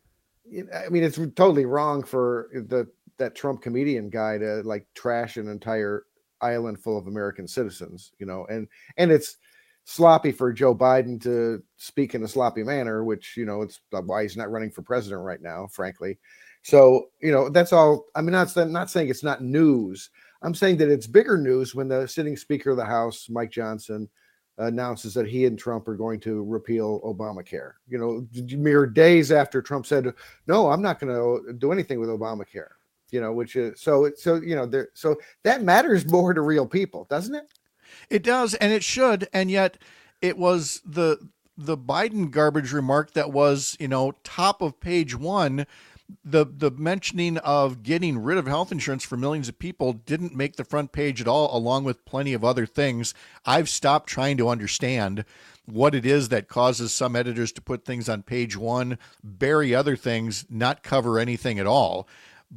S2: I mean, it's totally wrong for the that Trump comedian guy to like trash an entire island full of American citizens, you know, and and it's sloppy for Joe Biden to speak in a sloppy manner, which, you know, it's why he's not running for president right now, frankly. So, you know, that's all. I mean, not, not saying it's not news. I'm saying that it's bigger news when the sitting Speaker of the House, Mike Johnson, announces that he and Trump are going to repeal Obamacare. You know, mere days after Trump said, no, I'm not going to do anything with Obamacare, you know, which is so, so, you know, there, so that matters more to real people, doesn't it?
S12: It does, and it should, and yet it was the the Biden garbage remark that was, you know, top of page one. The the mentioning of getting rid of health insurance for millions of people didn't make the front page at all, along with plenty of other things. I've stopped trying to understand what it is that causes some editors to put things on page one, bury other things, not cover anything at all.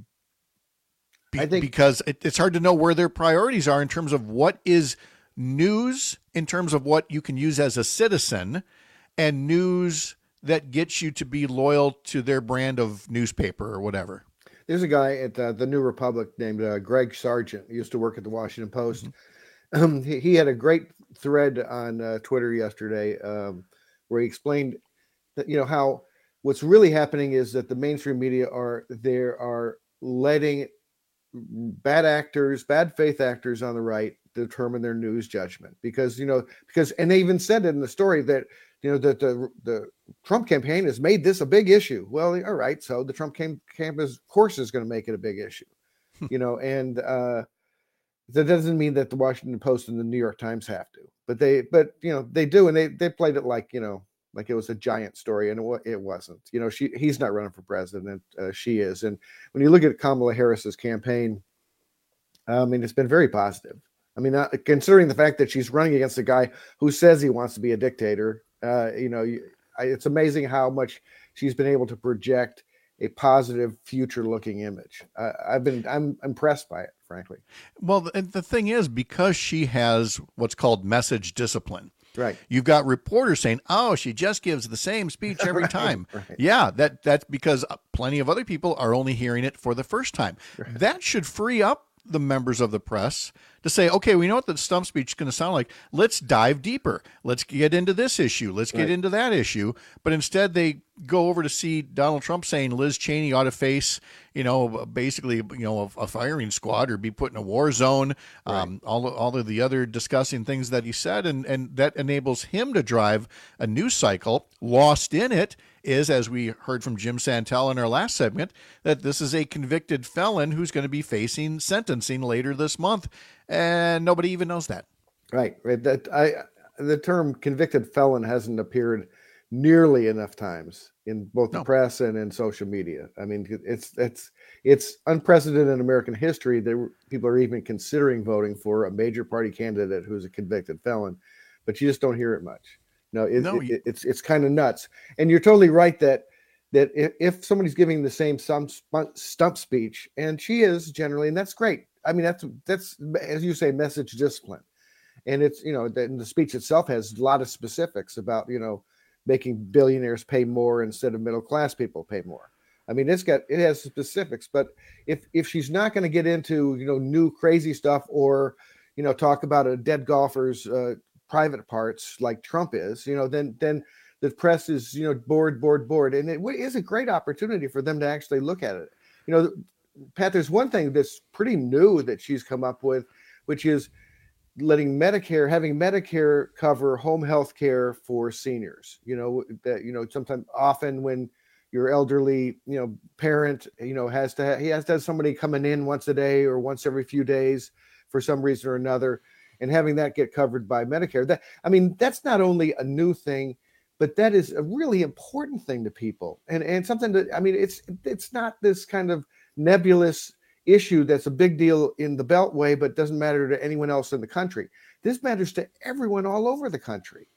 S12: Be- I think because it, it's hard to know where their priorities are in terms of what is news, in terms of what you can use as a citizen, and news that gets you to be loyal to their brand of newspaper or whatever.
S2: There's a guy at uh, the New Republic named uh, Greg Sargent. He used to work at the Washington Post. Mm-hmm. Um, he, he had a great thread on uh, Twitter yesterday um, where he explained that, you know, how what's really happening is that the mainstream media are, they are letting bad actors, bad faith actors on the right determine their news judgment because, you know, because, and they even said it in the story that, you know, that the, the Trump campaign has made this a big issue. Well, all right. So the Trump camp, camp is, of course, is going to make it a big issue, you know, and uh, that doesn't mean that the Washington Post and the New York Times have to, but they, but, you know, they do. And they, they played it like, you know, like it was a giant story, and it, it wasn't. You know, she he's not running for president. Uh, she is. And when you look at Kamala Harris's campaign, I mean, it's been very positive. I mean, uh, considering the fact that she's running against a guy who says he wants to be a dictator, uh, you know, you, I, it's amazing how much she's been able to project a positive, future-looking image. Uh, I've been, I'm impressed by it, frankly.
S12: Well, and the thing is, because she has what's called message discipline.
S2: Right.
S12: You've got reporters saying, "Oh, she just gives the same speech every
S2: right,
S12: time."
S2: Right.
S12: Yeah, that that's because plenty of other people are only hearing it for the first time. Right. That should free up the members of the press to say, okay, we know what the stump speech is going to sound like. Let's dive deeper. Let's get into this issue. Let's get right. into that issue. But instead they go over to see Donald Trump saying Liz Cheney ought to face, you know, basically, you know, a, a firing squad or be put in a war zone. Right. Um, all, all of the other disgusting things that he said. And, and that enables him to drive a news cycle. Lost in it is, as we heard from Jim Santel in our last segment, that this is a convicted felon who's going to be facing sentencing later this month. And nobody even knows that.
S2: Right. Right. That I, the term convicted felon hasn't appeared nearly enough times in both the no. press and in social media. I mean, it's, it's, it's unprecedented in American history that people are even considering voting for a major party candidate who's a convicted felon. but you just don't hear it much. No, it,
S12: No,
S2: it,
S12: you-
S2: it's it's kind of nuts. And you're totally right that that if, if somebody's giving the same stump, stump speech, and she is generally, and that's great. I mean, that's that's as you say, message discipline, and it's you know the, the speech itself has a lot of specifics about you know making billionaires pay more instead of middle class people pay more. I mean, it's got it has specifics, but if if she's not going to get into you know new crazy stuff or you know talk about a dead golfer's uh, private parts like Trump is, you know, then then the press is you know bored, bored, bored, and it is a great opportunity for them to actually look at it. You know, Pat, there's one thing that's pretty new that she's come up with, which is letting Medicare, having Medicare cover home health care for seniors. You know, that, you know, sometimes often when your elderly, you know, parent, you know, has to, ha- he has to have somebody coming in once a day or once every few days for some reason or another, and having that get covered by Medicare. That, I mean, that's not only a new thing, but that is a really important thing to people. And, and something that, I mean, it's, it's not this kind of nebulous issue that's a big deal in the Beltway, but doesn't matter to anyone else in the country. This matters to everyone all over the country.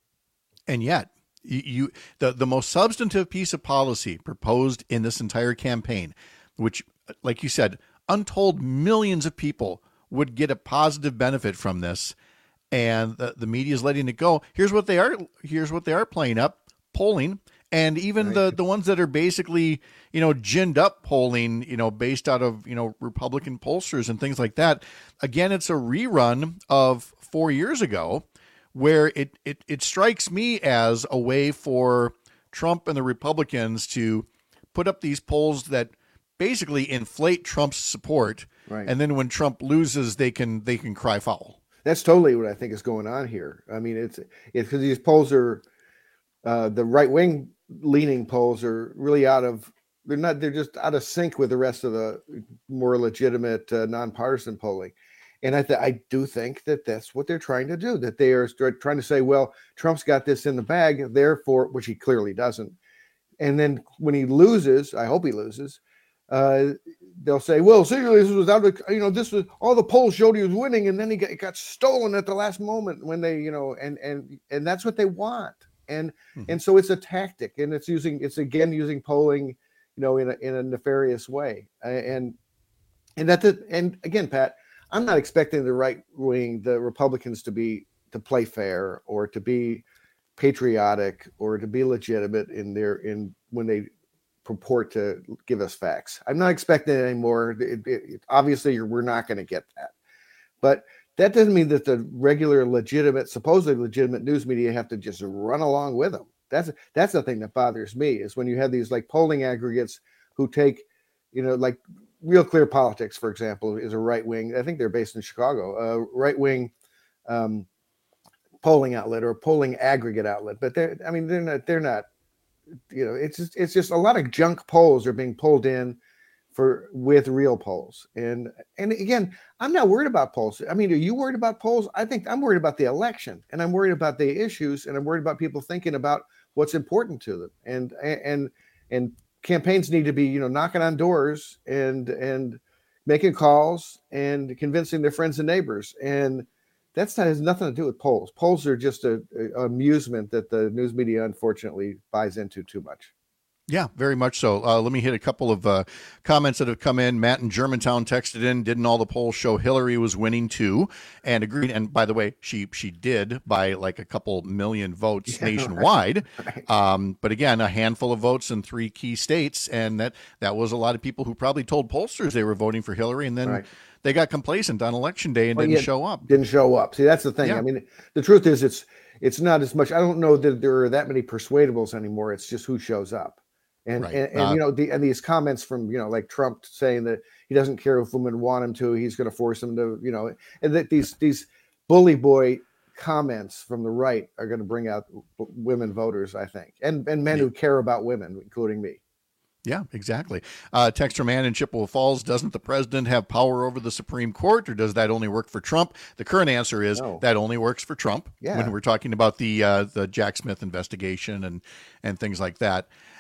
S12: And yet, you, you the, the most substantive piece of policy proposed in this entire campaign, which, like you said, untold millions of people would get a positive benefit from this, and the, the media is letting it go. Here's what they are. Here's what they are playing up: polling, and even right. the the ones that are basically you know ginned up polling, you know, based out of you know Republican pollsters and things like that. Again, it's a rerun of four years ago, where it it it strikes me as a way for Trump and the Republicans to put up these polls that basically inflate Trump's support,
S2: right.
S12: and then when Trump loses, they can they can cry foul.
S2: That's totally what I think is going on here. I mean, it's it's because these polls are uh, the right wing leaning polls are really out of they're not they're just out of sync with the rest of the more legitimate uh, nonpartisan polling. And I th- I do think that that's what they're trying to do. That they are start trying to say, well, Trump's got this in the bag, therefore, which he clearly doesn't. And then when he loses, I hope he loses. Uh, they'll say, well, seriously, this was out of, you know, this was all the polls showed he was winning, and then he got, it got stolen at the last moment when they, you know, and and and that's what they want, and mm-hmm. and so it's a tactic, and it's using, it's again using polling, you know, in a in a nefarious way, and and that the, and again, Pat, I'm not expecting the right wing, the Republicans, to be to play fair or to be patriotic or to be legitimate in their in when they purport to give us facts. I'm not expecting it anymore. It, it, obviously, you're, we're not going to get that. But that doesn't mean that the regular, legitimate, supposedly legitimate news media have to just run along with them. That's that's the thing that bothers me is when you have these like polling aggregates who take, you know, like Real Clear Politics, for example, is a right wing. I think they're based in Chicago. Uh, right wing um, polling outlet or polling aggregate outlet. But they're, I mean, they're not. They're not. You know, it's just, it's just a lot of junk polls are being pulled in for with real polls. And and again, I'm not worried about polls. I mean, are you worried about polls? I think I'm worried about the election, and I'm worried about the issues, and I'm worried about people thinking about what's important to them. And and and campaigns need to be, you know, knocking on doors and and making calls and convincing their friends and neighbors. And that's not has nothing to do with polls. Polls are just a, a amusement that the news media unfortunately buys into too much.
S12: Yeah, very much so. Uh, let me hit a couple of uh, comments that have come in. Matt in Germantown texted in, didn't all the polls show Hillary was winning too? And agreed. And by the way, she she did by like a couple million votes yeah, nationwide. Right. Um, but again, a handful of votes in three key states. And that, that was a lot of people who probably told pollsters they were voting for Hillary. And then right. they got complacent on election day and well, didn't show up.
S2: Didn't show up. See, that's the thing. Yeah. I mean, the truth is it's it's not as much. I don't know that there are that many persuadables anymore. It's just who shows up. And, right. and, and uh, you know, the, and these comments from, you know, like Trump saying that he doesn't care if women want him to, he's going to force them to, you know, and that these these bully boy comments from the right are going to bring out women voters, I think, and and men yeah. who care about women, including me.
S12: Yeah, exactly. Uh, Texter Man in Chippewa Falls, doesn't the president have power over the Supreme Court, or does that only work for Trump? The current answer is no. that only works for Trump.
S2: Yeah.
S12: When we're talking about the uh, the Jack Smith investigation and and things like that.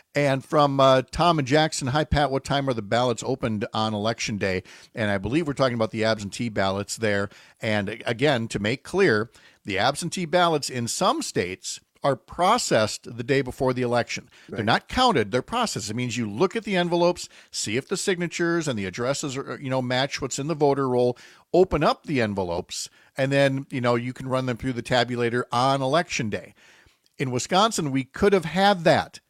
S12: And from uh, Tom and Jackson, hi, Pat, what time are the ballots opened on Election Day? And I believe we're talking about the absentee ballots there. And again, to make clear, the absentee ballots in some states are processed the day before the election. Right. They're not counted, they're processed. It means you look at the envelopes, see if the signatures and the addresses are, you know, match what's in the voter roll, open up the envelopes, and then, you know, you can run them through the tabulator on Election Day. In Wisconsin, we could have had that.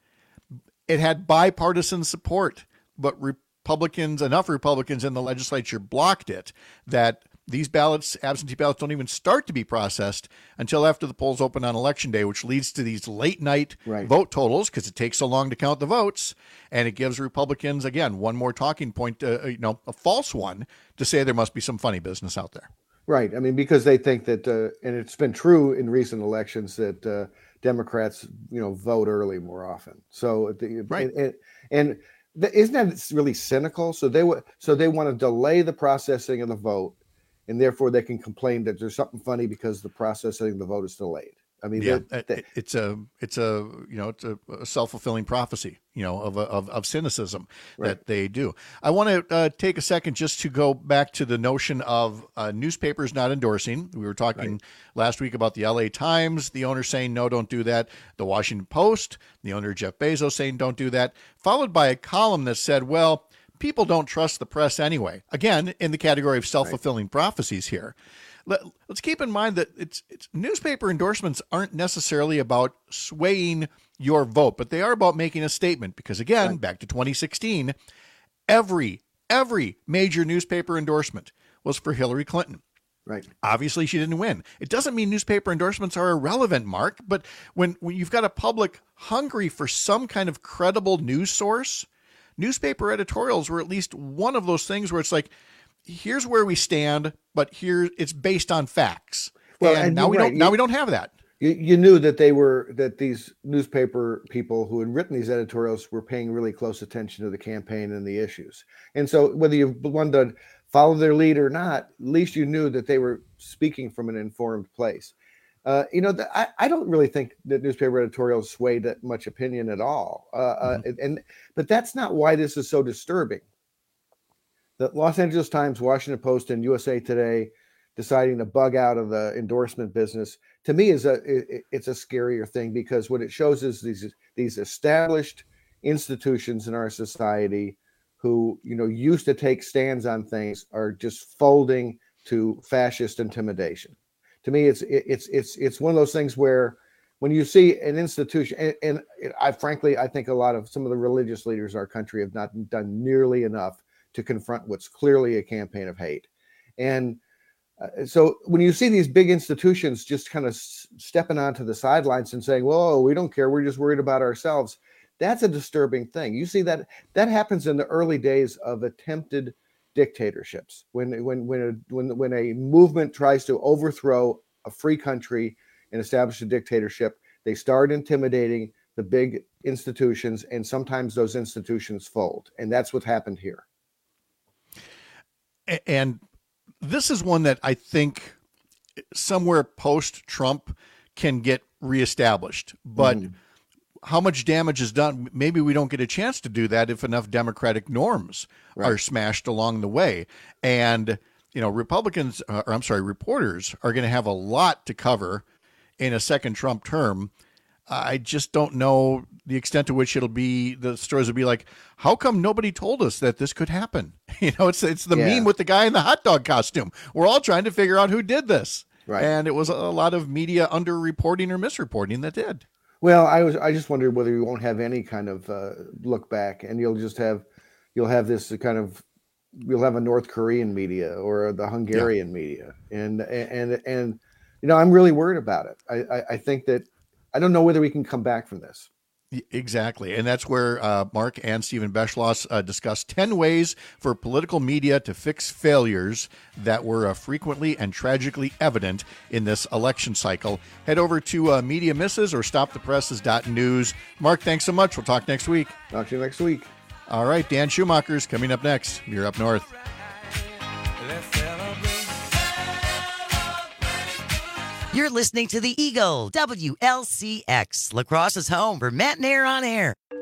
S12: It had bipartisan support, but Republicans, enough Republicans in the legislature blocked it that these ballots, absentee ballots, don't even start to be processed until after the polls open on Election Day, which leads to these late night right. vote totals because it takes so long to count the votes. And it gives Republicans, again, one more talking point, uh, you know, a false one to say there must be some funny business out there.
S2: Right. I mean, because they think that, uh, and it's been true in recent elections that, uh, Democrats, you know, vote early more often. So, the, right. and, and the, isn't that really cynical? So they would, so they want to delay the processing of the vote, and therefore they can complain that there's something funny because the processing of the vote is delayed. I mean,
S12: yeah,
S2: they, they,
S12: it's a, it's a, you know, it's a, a self-fulfilling prophecy, you know, of, of, of cynicism right. that they do. I want to uh, take a second just to go back to the notion of uh, newspapers not endorsing. We were talking right. last week about the L A Times, the owner saying, no, don't do that. The Washington Post, the owner, Jeff Bezos, saying, don't do that. Followed by a column that said, well, people don't trust the press anyway. Again, in the category of self-fulfilling right. prophecies here. Let, let's keep in mind that it's, it's newspaper endorsements aren't necessarily about swaying your vote, but they are about making a statement. Because again, right. back to twenty sixteen, every every major newspaper endorsement was for Hillary Clinton.
S2: Right.
S12: Obviously, she didn't win. It doesn't mean newspaper endorsements are irrelevant, Mark, but when, when you've got a public hungry for some kind of credible news source, newspaper editorials were at least one of those things where it's like, here's where we stand, but here it's based on facts. Well, and, and now we right. don't. Now you, we don't have that.
S2: You, you knew that they were that these newspaper people who had written these editorials were paying really close attention to the campaign and the issues. And so, whether you wanted to follow their lead or not, at least you knew that they were speaking from an informed place. Uh, you know, the, I, I don't really think that newspaper editorials sway that much opinion at all. Uh, mm-hmm. uh, and but that's not why this is so disturbing. The Los Angeles Times, Washington Post, and U S A Today deciding to bug out of the endorsement business, to me, is a it, it's a scarier thing, because what it shows is these these established institutions in our society who, you know, used to take stands on things are just folding to fascist intimidation. To me, it's it's it's it's one of those things where when you see an institution, and, and I frankly I think a lot of some of the religious leaders in our country have not done nearly enough to confront what's clearly a campaign of hate. And uh, so when you see these big institutions just kind of s- stepping onto the sidelines and saying, whoa, we don't care, we're just worried about ourselves, that's a disturbing thing. You see that that happens in the early days of attempted dictatorships. When when when a, when when a movement tries to overthrow a free country and establish a dictatorship, they start intimidating the big institutions, and sometimes those institutions fold. And that's what happened here.
S12: And this is one that I think somewhere post-Trump can get reestablished. But mm. how much damage is done? Maybe we don't get a chance to do that if enough democratic norms right. are smashed along the way. And, you know, Republicans, or I'm sorry, reporters are going to have a lot to cover in a second Trump term. I just don't know the extent to which it'll be, the stories will be like, how come nobody told us that this could happen? You know, it's it's the yeah. meme with the guy in the hot dog costume. We're all trying to figure out who did this. Right. And it was a lot of media underreporting or misreporting that did.
S2: Well, I was I just wondered whether you won't have any kind of uh, look back, and you'll just have you'll have this kind of you'll have a North Korean media or the Hungarian yeah. media, and and and and you know, I'm really worried about it. I I, I think that. I don't know whether we can come back from this.
S12: Exactly. And that's where uh, Mark and Stephen Beschloss uh, discuss ten ways for political media to fix failures that were uh, frequently and tragically evident in this election cycle. Head over to uh, Media Misses or stop the presses dot news. Mark, thanks so much. We'll talk next week.
S2: Talk to you next week.
S12: All right. Dan Schumacher's coming up next. You're Up North.
S3: You're listening to the Eagle, W L C X, La Crosse's home for Matt and Air on Air.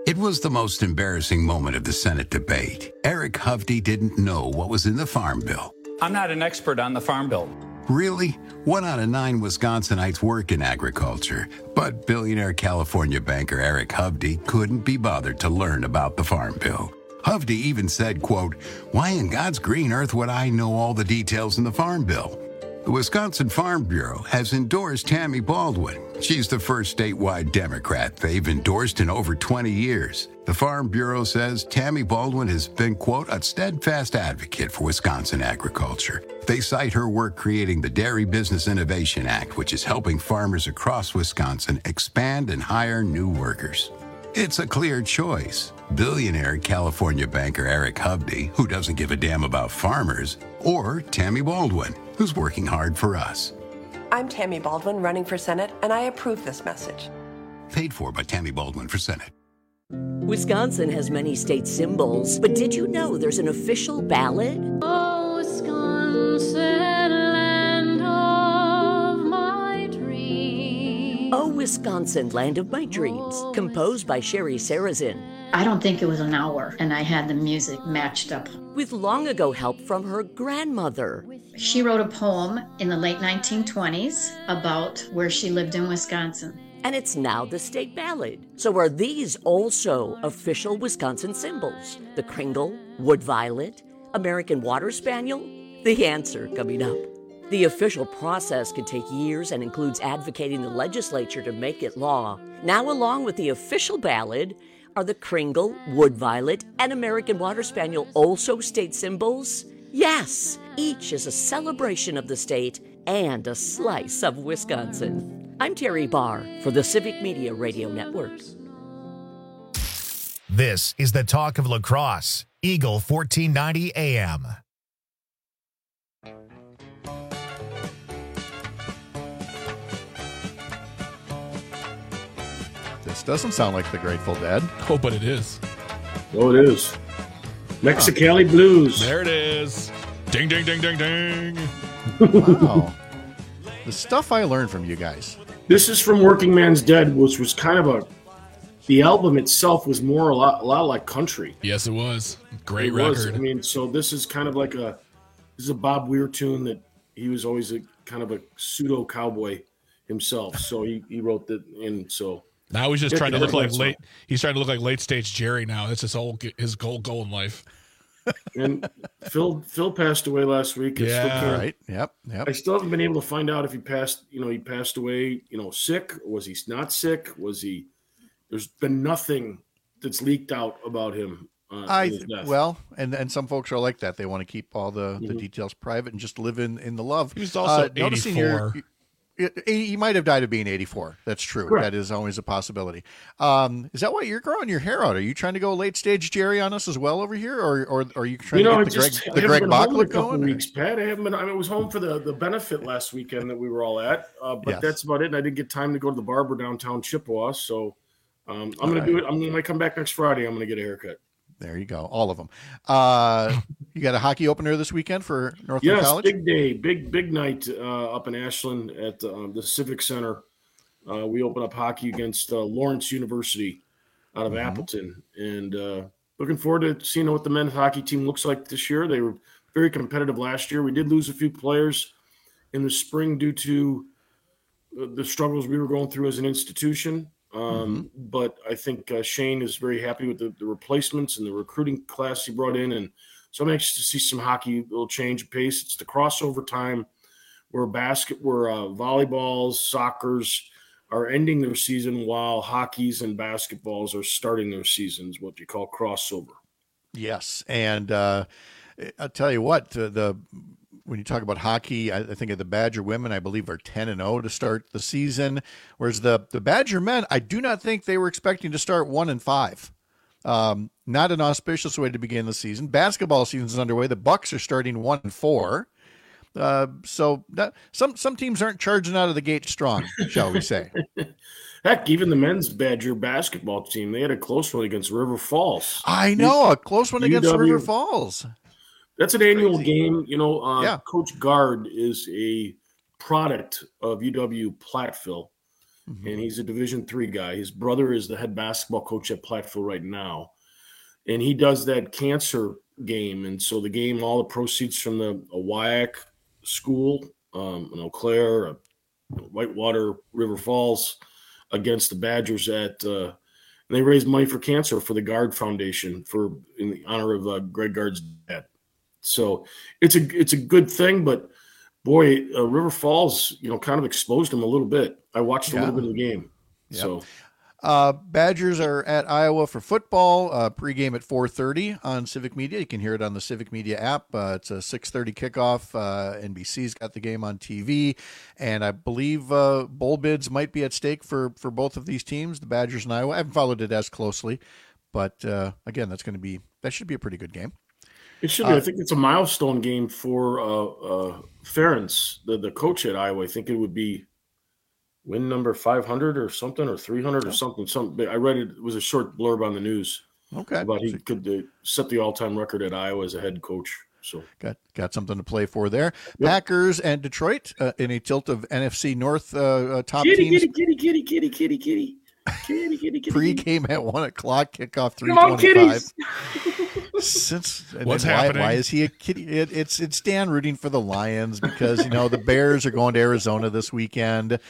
S3: It was the most embarrassing moment of the Senate debate. Eric Hovde didn't know what was in the Farm Bill.
S4: I'm not an expert on the Farm Bill.
S3: Really? One out of nine Wisconsinites work in agriculture, but billionaire California banker Eric Hovde couldn't be bothered to learn about the Farm Bill. Hovde even said, quote, "Why in God's green earth would I know all the details in the Farm Bill?" The Wisconsin Farm Bureau has endorsed Tammy Baldwin. She's the first statewide Democrat they've endorsed in over twenty years. The Farm Bureau says Tammy Baldwin has been, quote, "a steadfast advocate for Wisconsin agriculture." They cite her work creating the Dairy Business Innovation Act, which is helping farmers across Wisconsin expand and hire new workers. It's a clear choice. Billionaire California banker Eric Hovde, who doesn't give a damn about farmers, or Tammy Baldwin, who's working hard for us.
S5: I'm Tammy Baldwin, running for Senate, and I approve this message.
S3: Paid for by Tammy Baldwin for Senate.
S25: Wisconsin has many state symbols, but did you know there's an official ballad?
S6: Oh, Wisconsin, land of my dreams.
S25: Oh, Wisconsin, land of my dreams, composed by Sherry Sarazin.
S7: I don't think it was an hour, and I had the music matched up.
S25: With long ago help from her grandmother.
S7: She wrote a poem in the late nineteen twenties about where she lived in Wisconsin.
S25: And it's now the state ballad. So are these also official Wisconsin symbols? The Kringle, Wood Violet, American Water Spaniel? The answer coming up. The official process can take years and includes advocating the legislature to make it law. Now, along with the official ballad, are the Kringle, Wood Violet, and American Water Spaniel also state symbols? Yes, each is a celebration of the state and a slice of Wisconsin. I'm Terry Barr for the Civic Media Radio Network.
S1: This is the talk of La Crosse, Eagle fourteen ninety A M.
S12: This doesn't sound like the Grateful Dead.
S13: Oh, but it is.
S8: Oh, it is. Mexicali Blues.
S13: There it is. Ding, ding, ding, ding, ding.
S12: Wow. The stuff I learned from you guys.
S8: This is from Working Man's Dead, which was kind of a... The album itself was more a lot, a lot like country.
S13: Yes, it was. Great
S8: it
S13: record.
S8: Was. I mean, so this is kind of like a... This is a Bob Weir tune that he was always a kind of a pseudo cowboy himself. So he, he wrote that, and so...
S13: Now he's just trying to look like late. He's trying to look like late stage Jerry now. That's his whole his goal goal in life.
S8: And Phil Phil passed away last week. I
S13: Yeah,
S8: still
S12: right. Yep, yep.
S8: I still haven't been able to find out if he passed. You know, he passed away. You know, sick. Was he not sick? Was he? There's been nothing that's leaked out about him. Uh,
S12: I
S8: in his death.
S12: well, and and some folks are like that. They want to keep all the, the
S8: Mhm.
S12: details private and just live in, in the love.
S13: He was also
S12: Uh, noticing your-
S13: eighty-four.
S12: He might have died of being eighty-four. That's true.
S8: Correct.
S12: That is always a possibility. Um, is that why you're growing your hair out? Are you trying to go late stage Jerry on us as well over here, or or, or are you trying
S8: You know, I
S12: to get the Greg
S8: just
S12: the
S8: haven't
S12: Greg
S8: been
S12: Bach
S8: home in a
S12: look
S8: couple
S12: going? or-
S8: weeks, Pat. I haven't been. I was home for the, the benefit last weekend that we were all at, uh, but
S12: Yes.
S8: that's about it. And I didn't get time to go to the barber downtown Chippewa, so um, I'm
S12: All
S8: going
S12: right.
S8: to do it. I'm going to come back next Friday. I'm going to get a haircut.
S12: There you go, all of them. Uh, you got a hockey opener this weekend for Northland
S8: Yes,
S12: College.
S8: big day, big big night uh, up in Ashland at uh, the Civic Center. Uh, we open up hockey against uh, Lawrence University out of
S12: Mhm.
S8: Appleton, and uh, looking forward to seeing what the men's hockey team looks like this year. They were very competitive last year. We did lose a few players in the spring due to uh, the struggles we were going through as an institution. Um, But I think uh, Shane is very happy with the, the replacements and the recruiting class he brought in. And so I'm anxious to see some hockey, a little change of pace. It's the crossover time where basket, where uh, volleyballs, soccers are ending their season while hockeys and basketballs are starting their seasons, what you call crossover.
S12: Yes, and uh, I'll tell you what, the, the when you talk about hockey, I, I think of the Badger women, I believe, are ten and zero to start the season, whereas the the Badger men, I do not think they were expecting to start one and five. Um, not an auspicious way to begin the season. Basketball season is underway. The Bucks are starting one and four. Uh, so that, some some teams aren't charging out of the gate strong, shall we say?
S8: Heck, even the men's Badger basketball team, they had a close one against River Falls.
S12: I know, a close one against
S8: U W
S12: River Falls.
S8: That's an annual game. You know, uh,
S12: Yeah.
S8: Coach Guard is a product of U W Platteville. mm-hmm. and he's a Division three guy. His brother is the head basketball coach at Platteville right now, and he does that cancer game. And so the game, all the proceeds from the a W I A C school, um, in Eau Claire, uh, Whitewater, River Falls, against the Badgers at uh, – and they raised money for cancer for the Gard Foundation for in the honor of uh, Greg Gard's dad. So it's a it's a good thing, but boy, uh, River Falls, you know, kind of exposed him a little bit. I watched a
S12: yeah.
S8: little bit of the game.
S12: Yep.
S8: So
S12: uh, Badgers are at Iowa for football. Uh, pregame at four thirty on Civic Media. You can hear it on the Civic Media app. Uh, it's a six thirty kickoff. Uh, N B C's got the game on T V, and I believe uh, bowl bids might be at stake for for both of these teams, the Badgers and Iowa. I haven't followed it as closely, but uh, again, that's going to be that should be a pretty good game.
S8: It should be. Uh, I think it's a milestone game for uh, uh, Ferentz, the, the coach at Iowa. I think it would be win number five hundred or something, or three hundred or something. Something. I read it, it was a short blurb on the news.
S12: Okay.
S8: About he could uh, set the all-time record at Iowa as a head coach. So
S12: got got something to play for there. Yep. Packers and Detroit uh, in a tilt of N F C North uh, uh, top
S8: kitty,
S12: teams.
S8: Kitty, kitty, kitty, kitty, kitty, kitty. Kitty, kitty, kitty.
S12: Pre-game at one o'clock, kickoff three twenty-five. Since
S13: what's
S12: why,
S13: happening?
S12: Why is he a kitty? It, it's it's Dan rooting for the Lions because you know the Bears are going to Arizona this weekend.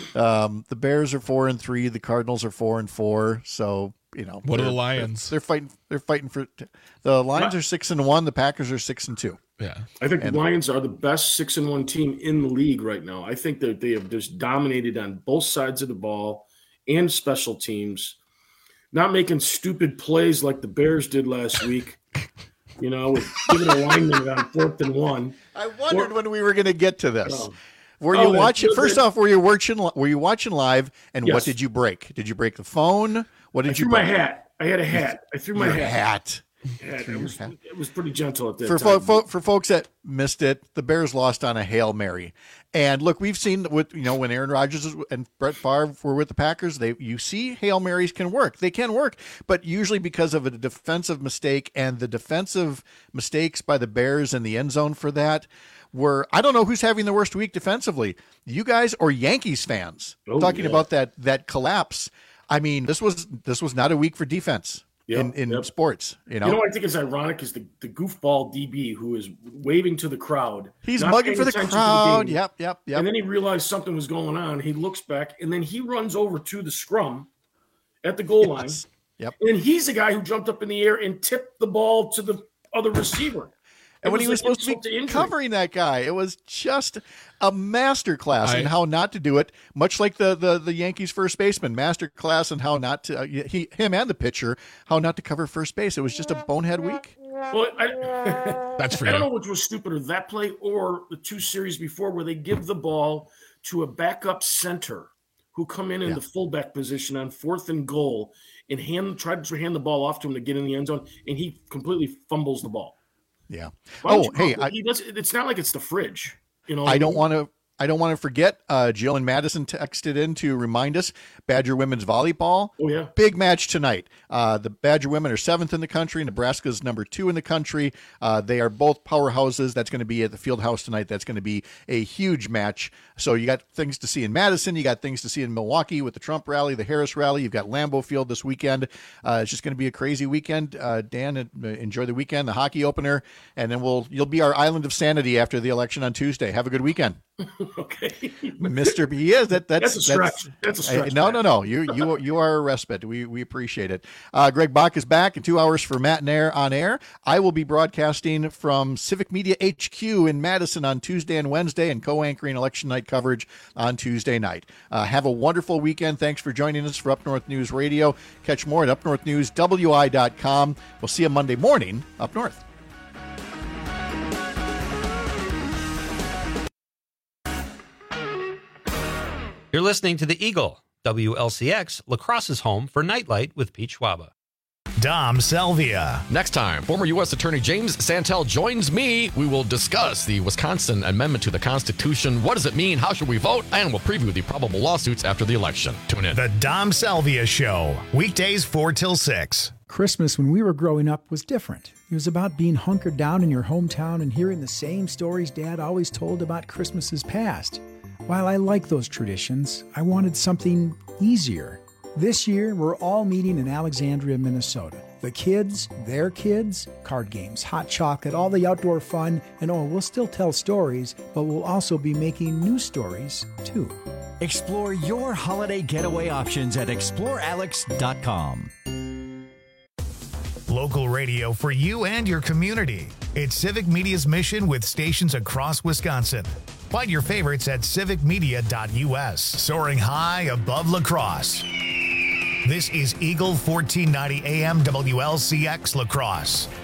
S12: Um, the Bears are four and three. The Cardinals are four and four. So you know
S13: what are the Lions?
S12: They're, they're fighting. They're fighting for the Lions are six and one. The Packers are six and two.
S13: Yeah,
S8: I think
S12: and,
S8: the Lions are the best six and one team in the league right now. I think that they have just dominated on both sides of the ball and special teams, not making stupid plays like the Bears did last week, you know, with giving a lineman on fourth and one.
S12: I wondered or, when we were going to get to this. Oh. Were you
S8: oh,
S12: watching? First off, were you watching? Were you watching live? And
S8: yes.
S12: what did you break? Did you break the phone? What did
S8: I
S12: you?
S8: Threw
S12: break?
S8: my hat. I had a hat. I threw my
S12: Your
S8: hat.
S12: hat.
S8: Yeah, it was, it was pretty gentle at that
S12: for
S8: time.
S12: fo- for folks that missed it, the Bears lost on a Hail Mary. And look, we've seen with you know when Aaron Rodgers and Brett Favre were with the Packers, they you see Hail Marys can work. They can work, but usually because of a defensive mistake, and the defensive mistakes by the Bears in the end zone for that were, I don't know who's having the worst week defensively, you guys or Yankees fans. Oh, Talking yeah. about that that collapse. I mean, this was this was not a week for defense. Yep, in, in yep. sports, you know.
S8: You know what I think is ironic is the, the goofball D B who is waving to the crowd.
S12: He's mugging for the crowd. The yep, yep, yep.
S8: And then he realized something was going on. He looks back, and then he runs over to the scrum at the goal line.
S12: Yes. Yep.
S8: And he's the guy who jumped up in the air and tipped the ball to the other receiver.
S12: And when he was supposed to be covering that guy, it was just a masterclass in how not to do it. Much like the the, the Yankees first baseman, masterclass in how not to uh, he him and the pitcher how not to cover first base. It was just a bonehead week.
S8: Well, I,
S13: that's for
S8: I don't
S13: you.
S8: know which was stupider, that play or the two series before where they give the ball to a backup center who come in in yeah. the fullback position on fourth and goal and hand tried to hand the ball off to him to get in the end zone, and he completely fumbles the ball.
S12: Yeah.
S8: Oh,
S12: hey,
S8: I, he does, it's not like it's the fridge. You know,
S12: I don't want to. I don't want to forget. Uh, Jill and Madison texted in to remind us. Badger women's volleyball.
S8: Oh yeah,
S12: big match tonight. Uh, the Badger women are seventh in the country. Nebraska's number two in the country. Uh, they are both powerhouses. That's going to be at the field house tonight. That's going to be a huge match. So you got things to see in Madison. You got things to see in Milwaukee with the Trump rally, the Harris rally. You've got Lambeau Field this weekend. Uh, it's just going to be a crazy weekend. Uh, Dan, enjoy the weekend, the hockey opener, and then we'll you'll be our island of sanity after the election on Tuesday. Have a good weekend.
S8: Okay,
S12: Mister B. Yes, that that's
S8: that's a stretch. That's, that's a stretch.
S12: Uh, no, no, no. You you you are a respite. We we appreciate it. Uh, Greg Bach is back in two hours for Matt and Air on air. I will be broadcasting from Civic Media H Q in Madison on Tuesday and Wednesday, and co-anchoring election night coverage on Tuesday night. Uh, have a wonderful weekend. Thanks for joining us for Up North News Radio. Catch more at up north news w i dot com. We'll see you Monday morning up north.
S9: You're listening to The Eagle, W L C X, La Crosse's home for Nightlight with Pete Schwaba.
S1: Dom Selvia.
S11: Next time, former U S Attorney James Santel joins me. We will discuss the Wisconsin Amendment to the Constitution. What does it mean? How should we vote? And we'll preview the probable lawsuits after the election. Tune in.
S1: The Dom Selvia Show, weekdays four till six.
S14: Christmas when we were growing up was different. It was about being hunkered down in your hometown and hearing the same stories Dad always told about Christmases past. While I like those traditions, I wanted something easier. This year, we're all meeting in Alexandria, Minnesota. The kids, their kids, card games, hot chocolate, all the outdoor fun, and oh, we'll still tell stories, but we'll also be making new stories, too.
S15: Explore your holiday getaway options at explore alex dot com.
S1: Local radio for you and your community. It's Civic Media's mission with stations across Wisconsin. Find your favorites at civic media dot u s. Soaring high above La Crosse. This is Eagle fourteen ninety A M W L C X La Crosse.